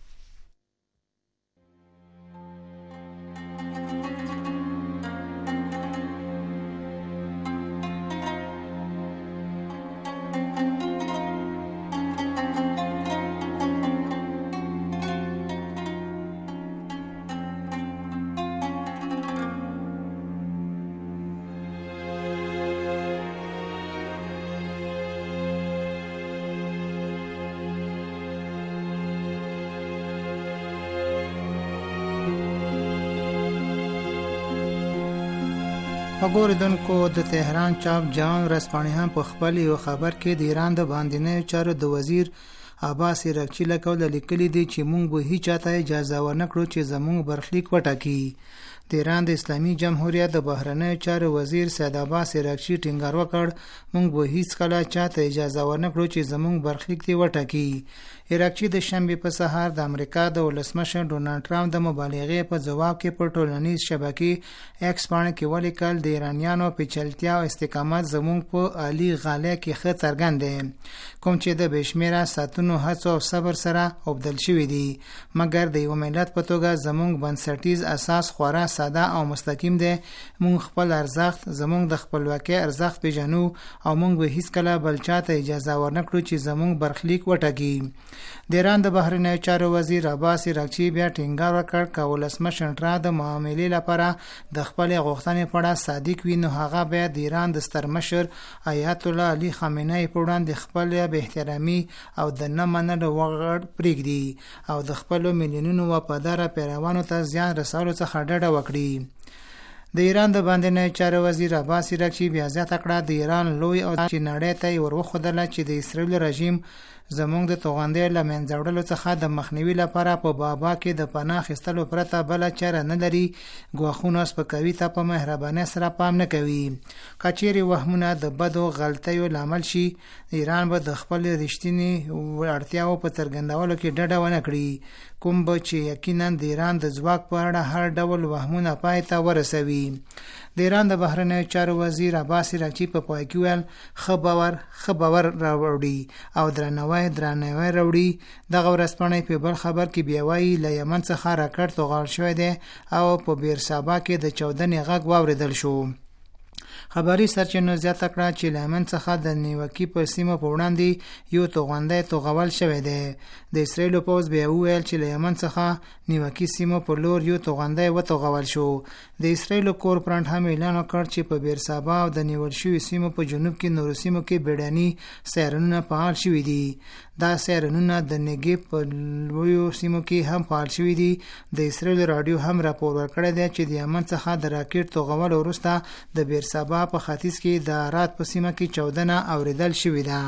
وګوریدونکو د تهران چاپ جان ورځپاڼې هم په خپل یو خبر کې د ایران د باندنیو چارو د وزیر عباس عراقچي له قوله لیکلي دي چې موږ به هیڅ چاته اجازه ورنکړو چې زموږ برخلیک وټاکي. د ایران د اسلامي جمهوریت د بهرنیو چارو وزیر سید عباس عراقچي ټینګار وکړ موږ به هیڅ کله چاته اجازه ورنکړو چې زموږ برخلیک دی وټاکي. عراقچي د شنبه په سهار د امریکا د ولسمشر ډونالد ټرمپ د مبالغې په جواب کې په ټولنیز شبکې ایکس باندې کې ولیکل د ایرانیانو پیچلتیا او استقامت زموږ په عالی غاله کې ښه څرګند دی، کوم چې د بشمیره ساتونو هڅو او صبر سره وبدل شوی دی، مګر د یو ملت په توګه زموږ بنسټیز اساس خورا ساده او مستقیم دی. موږ خپل ارزښت زموږ د خپلواکۍ ارزښت پیژنو او موږ به هیڅ کله بل چاته اجازه ورنکړو چې زموږ برخلیک وټاکي. د ایران د بهرنیو چارو وزیر عباس عراقچي بیا ټینګار وکړ که ولسمشر ټرمپ د معاملې لپاره د خپلې غوښتنې په اړه صادق وي نو هغه باید د ایران د ستر مشر آیت الله علي خامنه‌ای په وړاندې خپل بې احترامي او د نه منلو وغړ پرېږدي او د خپلو میلیونونو وفاداره پیروانو ته زیان رسولو څخه ډډه وکړي. د ایران د باندنیو چارو وزیر عباس عراقچي بیا زیاته کړه د ایران لوی او چې نړۍ ته ور وښودله چې د اسرائیل رژیم زموږ د توغندۍ له منځه وړلو څخه د مخنیوي لپاره په بابا کې د پناه اخیستلو پرته بله چاره نه لري. ګواښونه سپکوي ته په مهربانۍ سره پام نه کوي. که چیرې وهمونه د بدو غلطیو لامل شي، ایران به د خپل رښتینی اړتیاو په څرګندولو کې ډډه ونه کړي، کوم به چې یقینا د ایران د ځواک په اړه هر ډول وهمونه پای ته ورسوي. د ایران د بهرنیو چارو وزیر عباس عراقچي په پای کې ویل ښه باور راوړي او درناوی راوړي. دغه ورځپاڼې په بل خبر کې بیا وایي له یمن څخه راکټ توغال شوی دی او په بیرسابا کې د چاودنې غږ واورېدل شو. خبري سرچینو زیاته کړه چې له یمن څخه د نیوکې په سیمه په وړاندې یو توغندی توغول شوی دی. د اسرائیلو پوځ بیا وویل چې له یمن څخه نیوکې سیمه په لور یو توغندی وتوغول شو. د اسرائیلو کور پرنټ هم اعلان وکړ چې په بیرسابا او د نیول شوي سیمو په جنوب کې نورو سیمو کې بیړني سیارونه فعال شوي دي. دا سیارونه د نګیب په لویو سیمو کې هم فعال شوي دي. د اسرائیل رادیو هم راپور ورکړی دی چې د یمن څخه د راکټ توغول وروسته د بیرسابا په ختیځ کې د رات په سیمه کې چاودنه اوریدل شوې ده.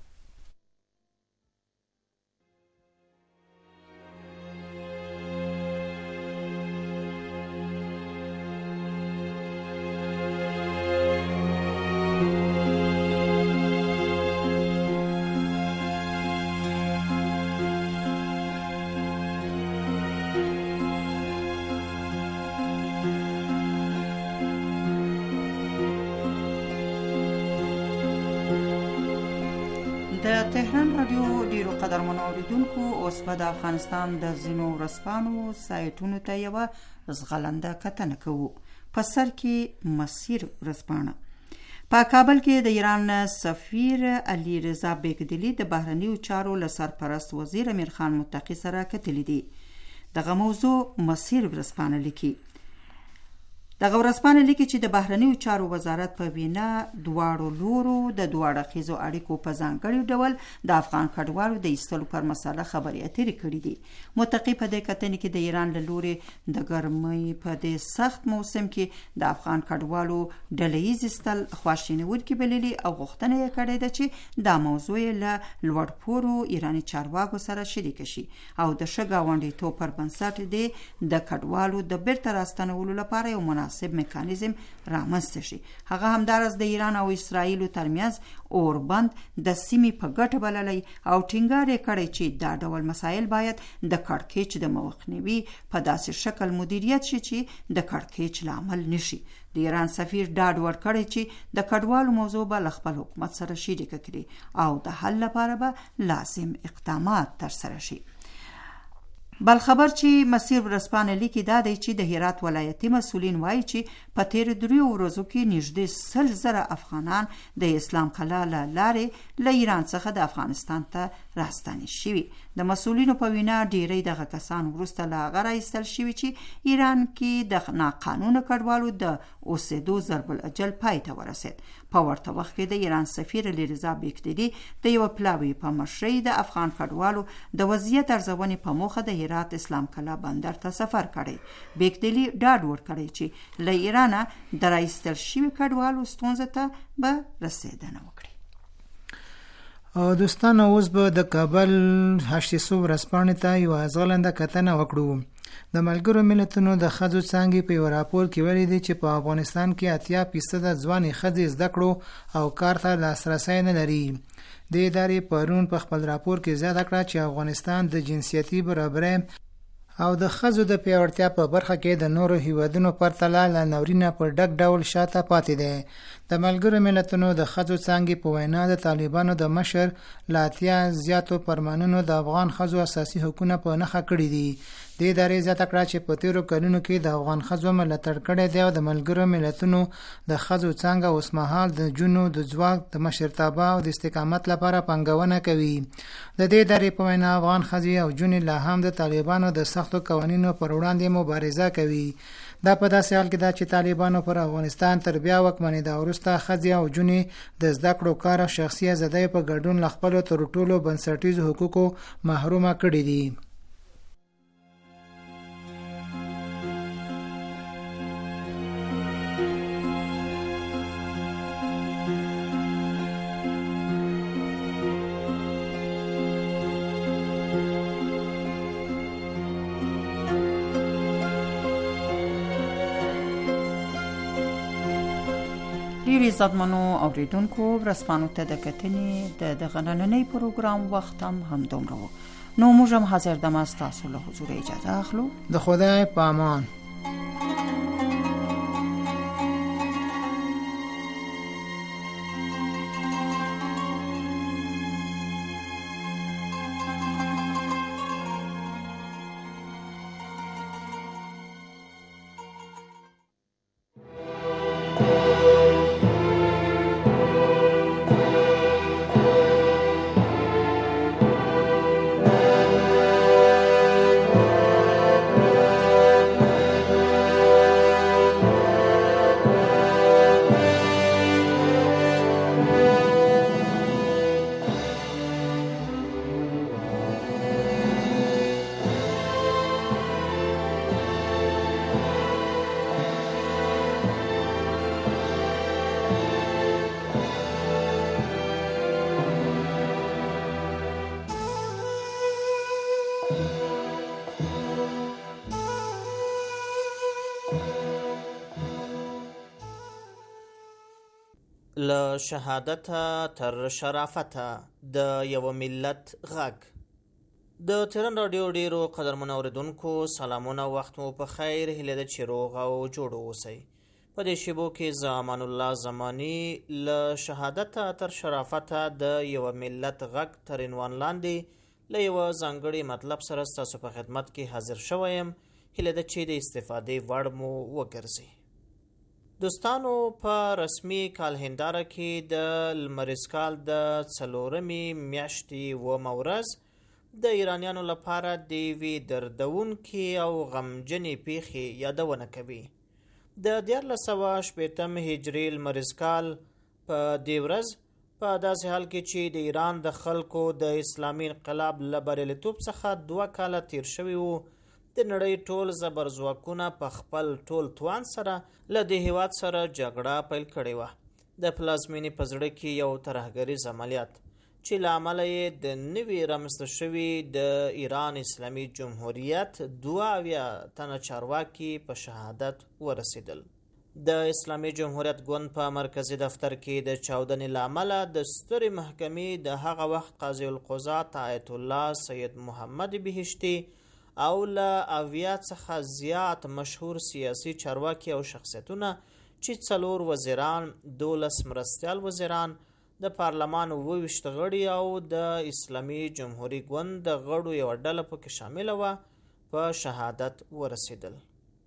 د تهران رادیو ډیرو قدرمنو اوریدونکو، اوس به د افغانستان د ځینو ورځپاڼو سایټونو ته یوه ځغلنده کتنه کوو. په سر کې مسیر ورځپاڼه په کابل کې د ایران سفیر علي رضا بیګدلي د بهرنیو چارو له سرپرست وزیر امیر خان متقي سره کتلي دي. دغه موضوع مسیر ورځپاڼه لیکي. دغه ورځپاڼه لیکي چې د بهرنیو چارو وزارت په وینا دواړو لورو د دوه اړخیزو اړیکو په ځانګړي ډول د افغان کډوالو د ایستلو پر مسله خبرې اترې کړې دي. متقي په دې کتنې کې د ایران له لوري د ګرمۍ په دې سخت موسم کې د افغان کډوالو ډلهییز ایستل خواشینونکي بللي او غوښتنه یې کړې ده چې دا موضوع له لوړپوړو ایراني چارواکو سره شریک شي او د ښه ګاونډیتوب پر بنسټ د کډوالو د بیرته راستنولو لپاره یو مناسب میکانیزم رامنځته شي. هغه همدارس د ایران او اسرائیل ترمنځ اوربند د سیمې په ګټه بللی او ټینګار یې کړی چې دا ډول مسایل باید د کړکېچ د مخنیوي په داسې شکل مدیریت شي چې د کړکېچ لامل نشي. د ایران سفیر ډاډ ورکړی چې د کډوالو موضوع به له خپل حکومت سره شریکه کړي او د حل لپاره به لازم اقدامات ترسره شي. بل خبر چې مسیر ورځپاڼه لیکي دا دی چې د هرات ولایتي مسولین وایي چې په تیر 3 ورځو کې نږدې 100,000 افغانان د اسلام قلعه له لارې له ایران څخه د افغانستان ته راستنې شوي. د مسولینو په وینا ډیری دغه کسان وروسته له هغه راایستل شوي چې ایران کې د ناقانونه کډوالو د اوسېدو ضرب الاجل پای ته ورسید. په ورته وخت کې د ایران سفیر علي رضا بیګدلي د یو پلاوي په مشرۍ د افغان کډوالو د وضعیت ارزونې په موخه د هرات اسلام قلعه بندر ته سفر کړی. بیګدلي ډاډ ورکړی چې له ایرانه د راایستل شوي کډوالو ستونزې ته به رسیدنه وکړي. او دوستانو اوس به د کابل 800 ورځپاڼې ته یوه ځغلنده کتنه وکړو. د ملګرو ملتونو د ښځو څانګې په یو راپور کې ویلي دي چې په افغانستان کې 80% ځوانې ښځې زده کړو او کار ته لاسرسی نه لري. د ادارې پرون په خپل راپور کې زیاته کړه چې افغانستان د جنسیتي برابرۍ او د ښځو د پیاوړتیا په برخه کې د نورو هیوادونو پرتله له ناورینه په ډک ډول شاته پاتې دی. د ملګرو ملتونو د ښځو څانګې په وینا د طالبانو د مشر له 80 زیاتو فرمانونو د افغان ښځو اساسي حقوقونه په نښه کړي دي. د ادارې زیاته کړه چې په تیرو کلونو کې د افغان ښځو ملاتړ کړی دی او د ملګرو ملتونو د ښځو څانګه اوسمهال د جنو د ځواک د مشرتابه او د استقامت لپاره پنګونه کوي. د دې ادارې په وینا افغان ښځې او جنې لا هم د طالبانو د سختو قوانینو پر وړاندې مبارزه کوي. دا په داسې حال کې ده چې طالبانو پر افغانستان تر بیا واکمنېدا وروسته ښځې او جنې د زده کړو کار او شخصي ازادۍ په ګډون له خپلو تر ټولو بنسټیزو حقوقو محرومه کړي دي. ډیر عزتمنو اوریدونکو ورځپاڼو ته د کتنې د دغه نننۍ پروګرام وخت هم دومره و. نو موږ هم حاضر دم از تاسو له حضور اجازه اخلو. د خدای په امان. له شهادت تر شرافت د یو ملت غږ. د تهران رادیو ډیرو قدرمنو اوریدونکو سلامونه، وخت مو په خیر، هیله ده چې روغ او جوړ اوسئ. په دې شیبو کې زه امان الله زمانی له شهادت تر شرافت د یو ملت غږ تر عنوان لاندې له یو ځانګړي مطلب سره ستاسو په خدمت کې حاضر شویم. هیله ده چې د استفادې وړ مو وګرځي. دوستانو، په رسمي کالهنداره کې د لمریز کال د 4مې میاشتې 9مه ورځ د ایرانیانو لپاره د یوې دردونکې او غمجنې پیښې یادونه کوي. د 1480 هجري لمریز کال په دې ورځ په داسې حال کې چې د ایران د خلکو د اسلامي انقلاب له بریالیتوب څخه 2 کاله تیر شوي وو، د نړۍ ټول زبرځواکونه په خپل ټول توان سره له دې هیواد سره جګړه پیل کړې وه. د پلازمینې په زړه کې یو ترهګریز عملیات چې له امله یې د نوي رامنځته شوي د ایران اسلامي جمهوریت 22 تنه چارواکي په شهادت ورسېدل. د اسلامي جمهوریت ګوند په مرکزي دفتر کې د چاودنې له امله د سترې محکمې د هغه وخت قاضي القضات آیت الله سید محمد بهشتي او له 80 څخه زیات مشهور سیاسي چارواکي او شخصیتونه چې 4 وزیران، 12 مرستیال وزیران، د پارلمان 28 غړي او د اسلامي جمهوریت ګوند د غړو یو ډله پکې شامل وه، په شهادت ورسېدل.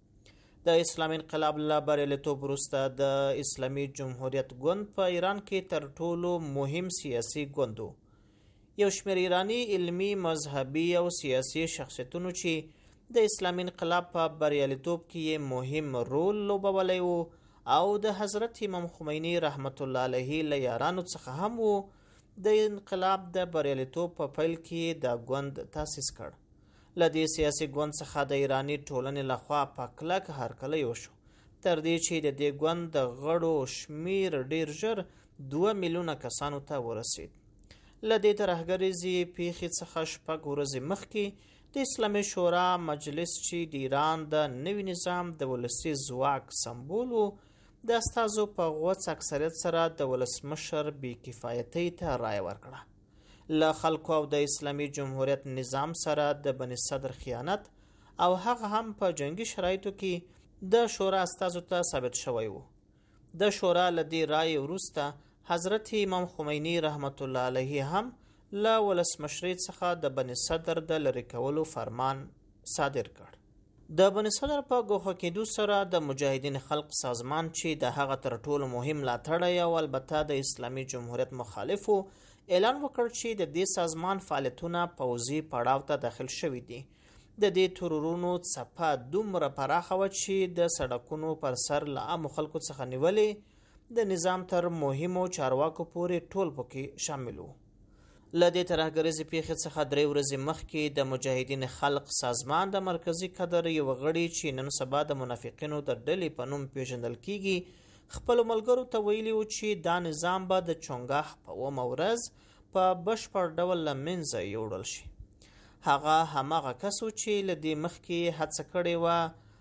د اسلامي انقلاب له بریالیتوب وروسته د اسلامي جمهوریت ګوند په ایران کې تر ټولو مهم سیاسي ګوند و. یو شمېر ایرانی علمي، مذهبي او سیاسي شخصیتونو چې د اسلامي انقلاب په بریالیتوب کې مهم رول لوبولی و او د حضرت امام خمیني رحمت الله علیه له یارانو څخه هم و، د انقلاب د بریالیتوب په پیل کې دا ګوند تاسیس کړ. له دې سیاسي ګوند څخه د ایرانی ټولنې لخوا په کلک هرکلی وشو، تر دې چې د دې ګوند د غړو شمیر ډیر ژر 2 میلیونه کسانو ته ورسید. له دې ترهګریزې پیښې څخه 6 ورځې مخکې د اسلامي شورا مجلس چې د ایران د نوي نظام د ولسي ځواک سمبول و، د استازو په غوڅ اکثریت سره د ولسمشر بې کفایتۍ ته رایه ورکړه. له خلکو او د اسلامي جمهوریت نظام سره د بني صدر خیانت او هغه هم په جنگي شرایطو کې د شورا استازو ته ثابت شوی و. د شورا له دې رایې وروسته حضرت امام خمیني رحمت الله علیه هم له ولسمشرۍ څخه د بني صدر د لرې کولو فرمان صادر کړ. د بني صدر په ګوښه کېدو سره د مجاهدین خلق سازمان چې د هغه تر ټولو مهم ملاتړی او البته د اسلامي جمهوریت مخالف و، اعلان وکړ چې د دې سازمان فعالیتونه پوځي پړاو ته داخل شوي دي. د دې ترورونو څپه دومره پراخه وه چې د سړکونو پر سر له عامو خلکو څخه نیولې د نظام تر مهمو چارواکو پورې ټول پکې شامل وو. له دې ترهګریزې پیښې څخه 3 ورځې مخکې د مجاهدین خلق سازمان د مرکزي کدر یو غړي چې نن سبا د منافقینو د ډلې په نوم پیژندل کیږي، خپلو ملګرو ته ویلي و چې دا نظام به د چونګاښ په 9مه ورځ په بشپړ ډول له منځه یوړل شي. هغه هماغه کس و چې له دې مخکې هڅه کړې وه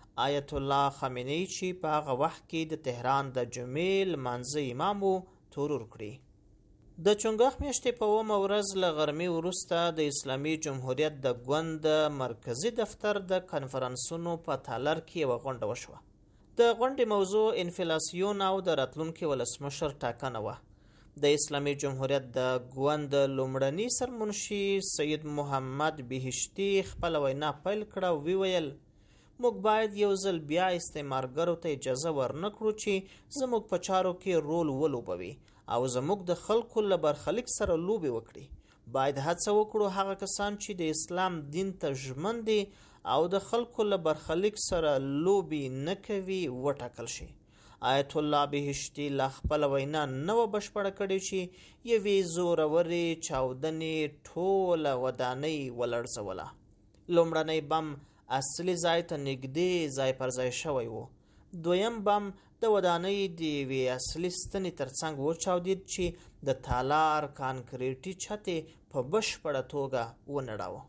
آیت الله خامنه‌ای چې په هغه وخت کې د تهران د جمعې لمانځه امام و تورور کړي. د چنګاښ میاشتې په 9 ورځ له غرمې وروسته د اسلامي جمهوریت د ګوند مرکزي دفتر د کنفرانسونو په تالار کې یوه غونډه وشوه. د غونډې موضوع انفلاسیون او د راتلونکي ولسمشر ټاکنه وه. د اسلامي جمهوریت د ګوند لومړني سرمنشي سید محمد بهشتي خپله وینا پیل کړه او ویل موږ باید یو ځل بیا استعمارګرو ته اجازه ورنکړو چې زموږ په چارو کې رول ولوبوي او زموږ د خلکو له برخلیک سره لوبې وکړي. باید هڅه وکړو هغه کسان چې د اسلام دین ته ژمن دي او د خلکو له برخلیک سره لوبې نه کوي وټاکل شي. آیت الله بهشتي لا خپله وینا نه وه بشپړه کړې چې یوې زورورې چاودنې ټوله ودانۍ ولړزوله. لومړنی بم اصلي ځای ته نږدې ځای پر ځای شوی و. دویم بم د ودانۍ د یوې اصلي ستنې ترڅنګ وچاودید چې د تالار کانکریټي چت په بشپړه توګه ونړاوه.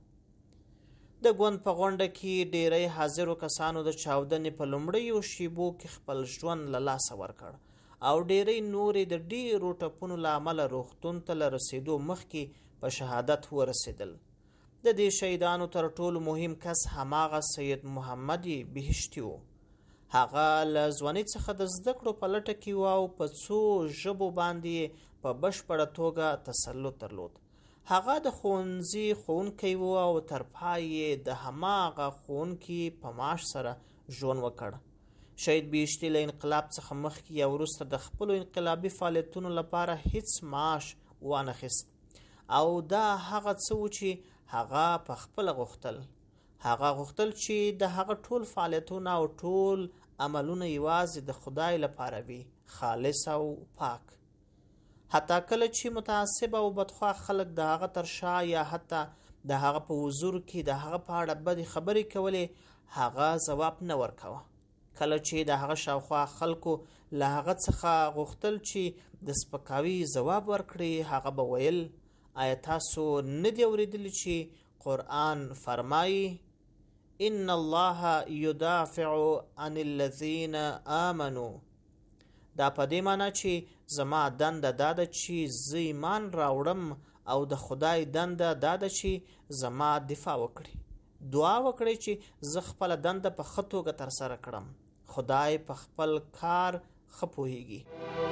د ګوند په غونډه کې ډیری حاضرو کسانو د چاودنې په لومړیو شیبو کې خپل ژوند له لاسه ورکړ او ډیری نورې د ډیرو ټپونو له امله روغتون ته له رسېدو مخکې په شهادت ورسېدل. د دې شهیدانو تر ټولو مهم کس هماغه سید محمد بهشتي و. هغه له ځوانۍ څخه د زده کړو په لټه کې و او په څو ژبو باندې په بشپړه توګه تسلط درلود. هغه د ښوونځي ښوونکی و او تر پای د هماغه ښوونکي په معاش سره ژوند وکړ. شهید بهشتي له انقلاب څخه مخکې یا وروسته د خپلو انقلابي فعالیتونو لپاره هیڅ معاش وانخیست او دا هغه څه و چې هغه په خپله غوښتل. هغه غوښتل چې د هغه ټول فعالیتونه او ټول عملونه یوازې د خدای لپاره وي، خالص او پاک. حتی کله چې متعصب او بدخواه خلک د هغه تر شا یا حتی د هغه په حضور کې د هغه په اړه بدې خبرې کولې، هغه ځواب نه ورکوه. کله چې د هغه شاوخوا خلکو له هغه څخه غوښتل چې د سپکاوي ځواب ورکړي، هغه به ویل آیا تاسو نه دي اورېدلي چې قرآن فرمایي ان الله یدافع عن الذین آمنوا. دا په دې معنی چې زما دنده دا ده چې زه ایمان راوړم او د خدای دنده دا ده چې زما دفاع وکړي. دعا وکړئ چې زه خپله دنده په ښه توګه ترسره کړم. خدای په خپل کار ښه پوهیږي.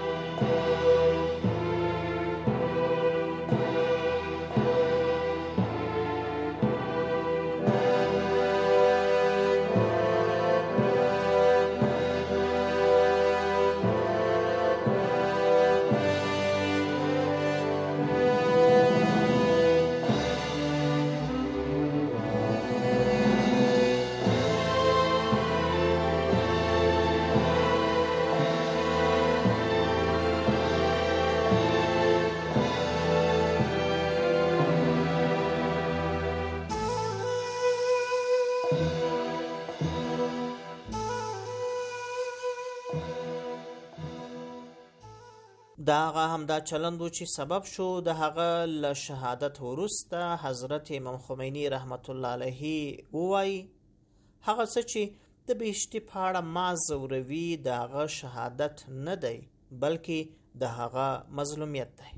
دا هغه همدا چلند و چې سبب شو د هغه له شهادت وروسته حضرت امام خمینی رحمت الله علیه ووایي هغه څه چې د بهشتي په اړه ما ځوروي د هغه شهادت نه دی بلکې د هغه مظلومیت دی.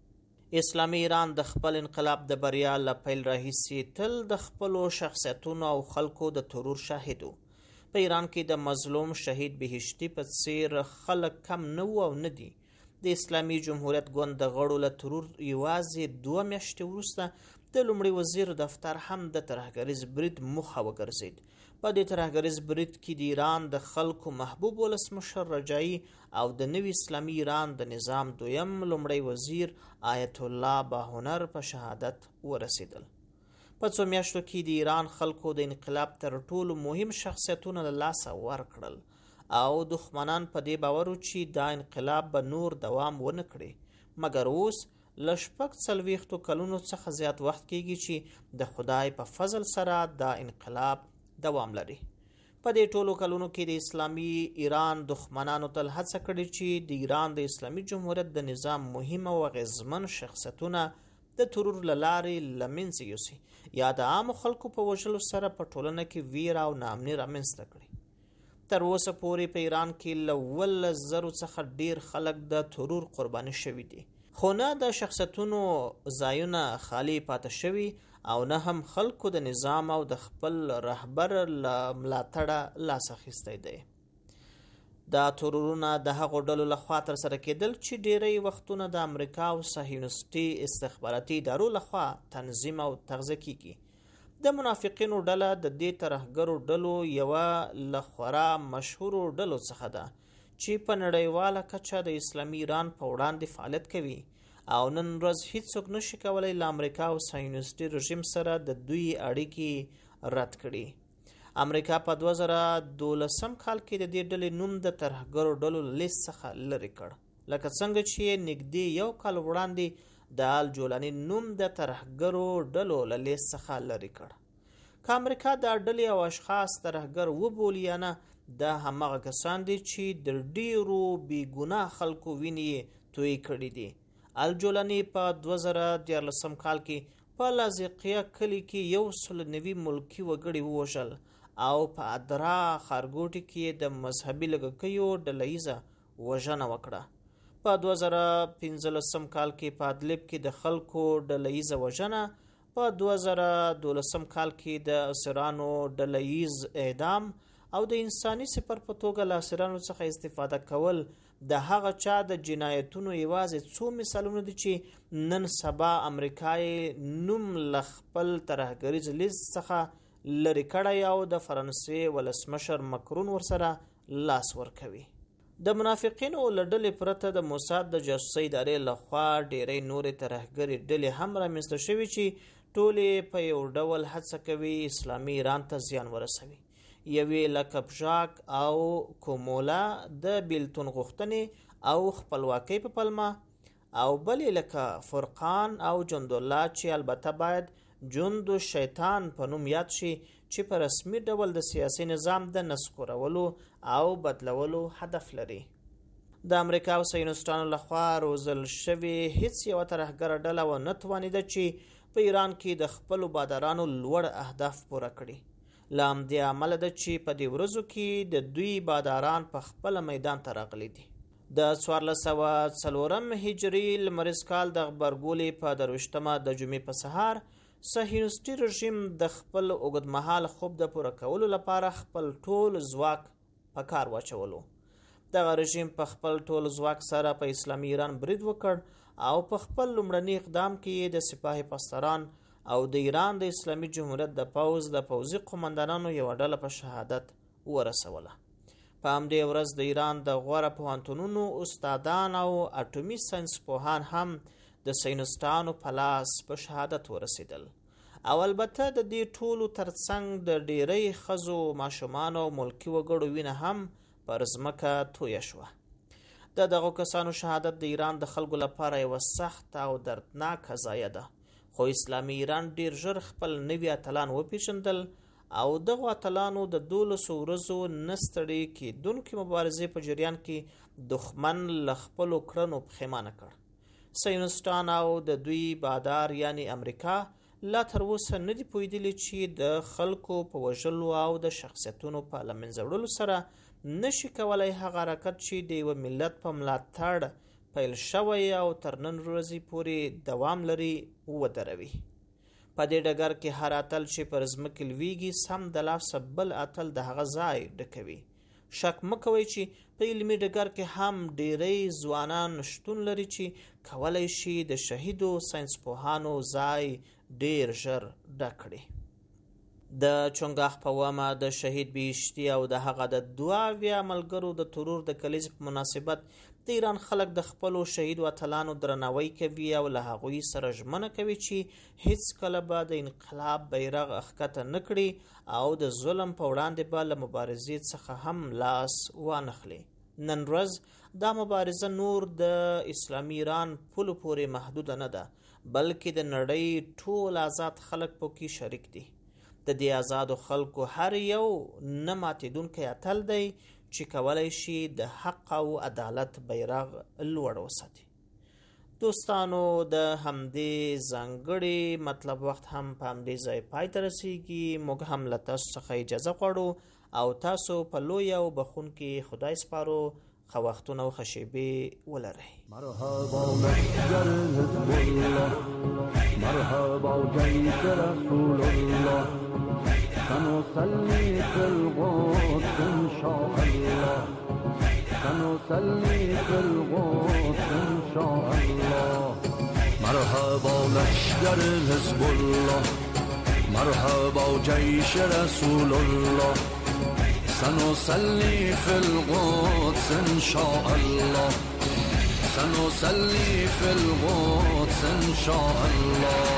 اسلامي ایران د خپل انقلاب د بریا له پیل راهیسې تل د خپلو شخصیتونو او خلکو د ترور شاهد و. په ایران کې د مظلوم شهید بهشتي په څیر خلک کم نه و او نه دي. د اسلامي جمهوریت ګوند د غړو له ترور یوازې 2 میاشتې وروسته د لومړي وزیر دفتر هم د ترهګریز برید مخه وګرځید. په دې ترهګریز برید کې د ایران د خلکو محبوب ولسمشر رجایی او د نوي اسلامي ایران د نظام دویم لومړی وزیر آیت الله باهنر په شهادت ورسېدل. په 2 میاشتو کې د ایران خلکو د انقلاب تر ټولو مهم شخصیتونه له لاسه ورکړل او دښمنان په دې باور و چې دا انقلاب به نور دوام ونه کړي. مګر اوس له 40 کلونو څخه زیات وخت کېږي چې د خدای په فضل سره دا انقلاب دوام لري. په دې ټولو کلونو کې د اسلامي ایران دښمنانو تل هڅه کړې چې د ایران د اسلامي جمهوریت د نظام مهم او اغیزمن شخصیتونه د ترور له لارې له منځه یوسي یا د عامو خلکو په وژلو سره په ټولنه کې ویره او ناامني رامنځته کړي. تر اوسه پورې په ایران کې له 1,000 څخه ډیر خلک د ترور قرباني شوي دي، خو نه د شخصیتونو ځایونه خالی پاتې شوي او نه هم خلکو د نظام او د خپل رهبر له ملاتړه لاس اخیستی دی. دا ترورونه د هغو ډلو لخوا ترسره کېدل چې ډیری وختونه د امریکا او صهیونیستي استخباراتي ادارو لخوا تنظیم او تغذیه کیږي. د منافقینو ډله د دې ترهګرو ډلو یوه له خورا مشهورو ډلو څخه ده چې په نړیواله کچه د اسلامي ایران په وړاندې فعالیت کوي او نن ورځ هیڅوک نشي کولی له امریکا او صهیونیستي رژیم سره د دوی اړیکې رد کړي. امریکا په 2012 کال کې د دې ډلې نوم د ترهګرو ډلو لیست څخه لرې کړ، لکه څنګه چې نږدې 1 کال وړاندې د الجولاني نوم د ترهګرو ډلو له لیست څخه لرې کړ. که امریکا د ډلې او اشخاص ترهګر وبولي یا نه، دا همغه کسان دي چې د ډیرو بې ګناه خلکو وینې توی کړي دي. الجولاني په 2013 کال کې په لاذقیه کلي کې 190 ملکي وګړي ووژل او په ادرا ښارګوټي کې د مذهبي لږکیو ډلهیزه وژنه وکړه. په 2015 کال کې په ادلب کې د خلکو ډلهیزه وژنه، په 2012 کال کې د اسیرانو ډلهیز اعدام او د انساني سپر په توګه له اسیرانو څخه استفاده کول د هغه چا د جنایتونو یوازې څو مثالونه دي چې نن سبا امریکا نوم له خپل ترهګریز لیست څخه لرې کړی او د فرانسې ولسمشر مکرون ورسره لاس ورکوي. د منافقینو له ډلې پرته د موساد د جاسوسۍ ادارې لخوا ډیری نورې ترهګرې ډلې هم رامنځته شوي چې ټولې په یو ډول هڅه کوي اسلامي ایران ته زیان ورسوي. یوې لکه پژاک او کومولا د بیلتون غوښتنې او خپلواکۍ په پلمه، او بلې لکه فرقان او جندالله چې البته باید جندو شیطان په نوم یاد شي چې په رسمي ډول د سیاسي نظام د نسکورولو او بدلولو هدف لري. د امریکا او صهیونیستانو لخوا روزل شوي هیڅ یوه ترهګره ډله ونه توانېده چې په ایران کې د خپلو بادارانو لوړ اهداف پوره کړي. له همدې امله ده چې په دې ورځو کې د دوی باداران په خپله میدان ته راغلي دي. د 1404 هجري لمریز کال د غبرګولې په 23 د جمعې په سهار صهیونیستي رژیم د خپل اوږدمهاله خوب د پوره کولو لپاره خپل ټول ځواک په کار واچولو. دغه رژیم په خپل ټول ځواک سره په اسلامي ایران برید وکړ او په خپل لومړني اقدام کې د سپاه پاسداران او د ایران د اسلامي جمهوریت د پوځ د پوځي قومندانانو یوه ډله په شهادت ورسوله. په همدې ورځ د ایران د غوره پوهنتونونو استادان او اټومي ساینس پوهان هم د صهیونیستانو په لاس په شهادت ورسېدل. او البته د دې ټولو ترڅنګ د ډیری ښځو، ماشومانو او ملکي وګړو وینه هم پر ځمکه تویه شوه. د دغو کسانو شهادت د ایران د خلکو لپاره یوه سخته او دردناکه ضایعه ده، خو اسلامي ایران ډیر ژر خپل نوي اتلان وپیژندل او دغو اتلانو د 12 ورځو نه ستړې کېدونکې مبارزې په جریان کې دښمن له خپلو کړنو پښیمانه کړ. صهیونیستان او د دوی بادار یعنی امریکا لا تر اوسه نه دي پوهېدلي چې د خلکو په وژلو او د شخصیتونو په له منځه وړلو سره نشي کولی هغه حرکت چې د یوه ملت په ملاتړ پیل شوی او تر نن ورځې پورې دوام لري ودروي. په دې ډګر کې هر اتل چې پر ځمکې لویږي سم د لاسه بل اتل د هغه ځای ډکوي. شک مکوئ چې په علمي ډګر کې هم ډیری ځوانان شتون لري چې کولی شي د شهیدو ساینس پوهانو ځای ډیر ژر ډک کړي. د چنګاښ په ومه د شهید بهشتي او د هغه د 22 ملګرو د ترور د کلیزې په مناسبت د ایران خلک د خپلو شهیدو اتلانو درناوی کوي او له هغوی سره ژمنه کوي چې هیڅ کله به د انقلاب بیرغ ښکته نه کړي او د ظلم په وړاندې به له مبارزې څخه هم لاس وانخلي. نن ورځ دا مبارزه نور د اسلامي ایران پولو پورې محدوده نه ده، بلکې د نړۍ ټول آزاد خلک پکې شریک دي. د دې آزادو خلکو هر یو نه ماتېدونکی اتل دی چې کولی شي د حق او عدالت بیرغ لوړ وساتي. دوستانو، د همدې ځانګړي مطلب وخت هم په همدې ځای پای ته رسیږي. موږ هم له تاسو څخه اجازه غواړو او تاسو په لوی او بخونکي خدای سپارو. خو وختونه او خشیبې ولرئ. مرحبا لشکر حزب الله، مرحبا جیش رسول الله، سنصلي في القدس ان شاء الله، سنصلي في القدس ان شاء الله. مرحبا لشکر حزب الله، مرحبا جیش رسول الله، سنصلي في القدس إن شاء الله، سنصلي في القدس إن شاء الله.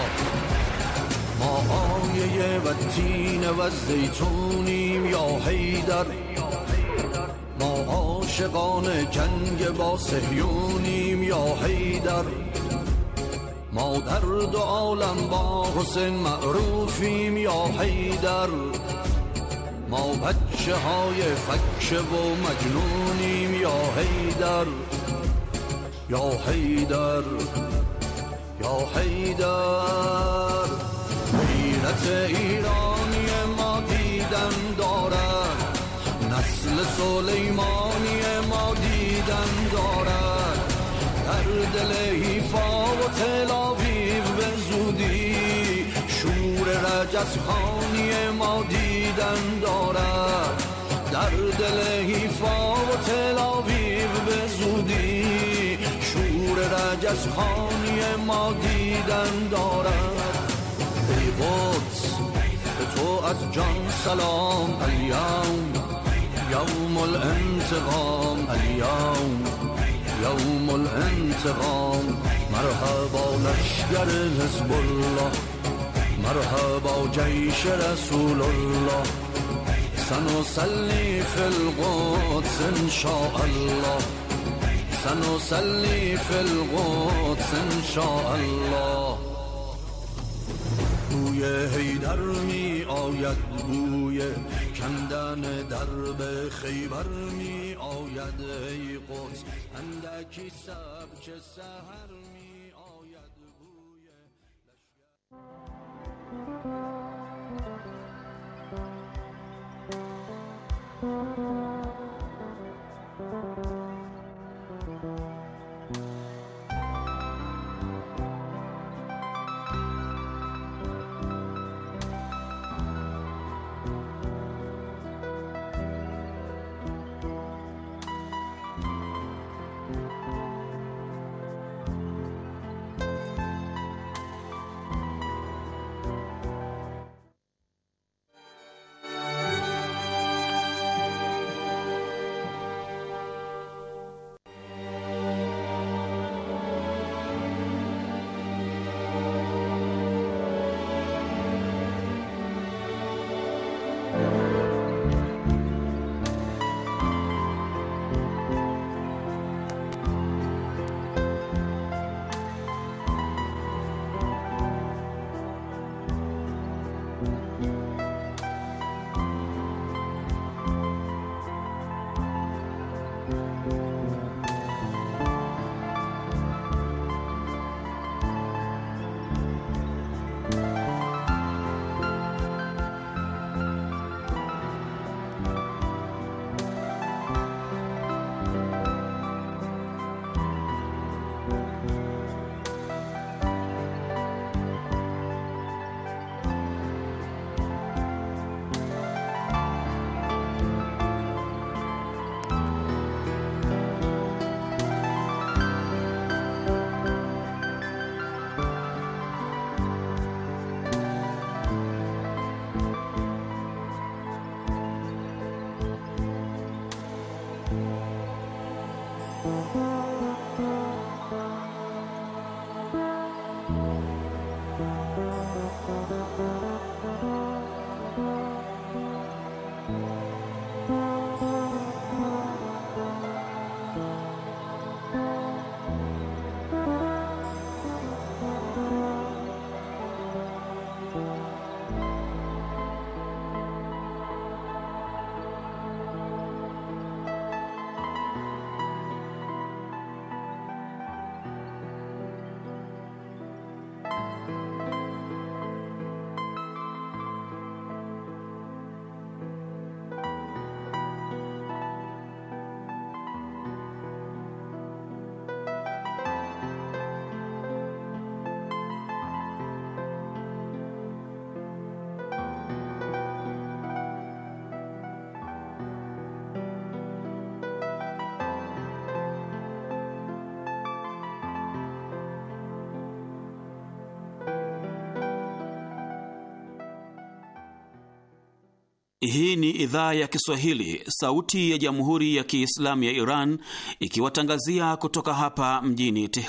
ما آیه و تین و زیتونیم یا حیدر، ما عاشقان جنگ با صهیونیم یا حیدر، ما در دو عالم با حسین معروفیم یا حیدر، ما بچه های فکش و مجنونیم یا حیدر، یا حیدر، یا حیدر. غیرت ایرانی ما دیدن دارد، نسل سلیمانی ما دیدن دارد، در دل حیفا و تل آویو به زودی شور رجزخانی ما دیدن دارد، در دل حیفا و تل آویو به زودی شور رجزخانی ما دیدن دارد. ای قدس به تو از جان سلام، الیوم یوم الانتقام، الیوم یوم الانتقام. مرحبا لشکر حزب الله، مرحبا جیش رسول الله، سنصلي في القدس إن شاء الله، سنصلي في القدس إن شاء الله. بوی حیدر می آید، بوی کندن درب خیبر می آید، ای قدس اندکی سبک سحر می آید. Hii ni idhaa ya Kiswahili, sauti ya Jamhuri ya Kiislamu ya Iran, ikiwatangazia kutoka hapa mjini Tehran.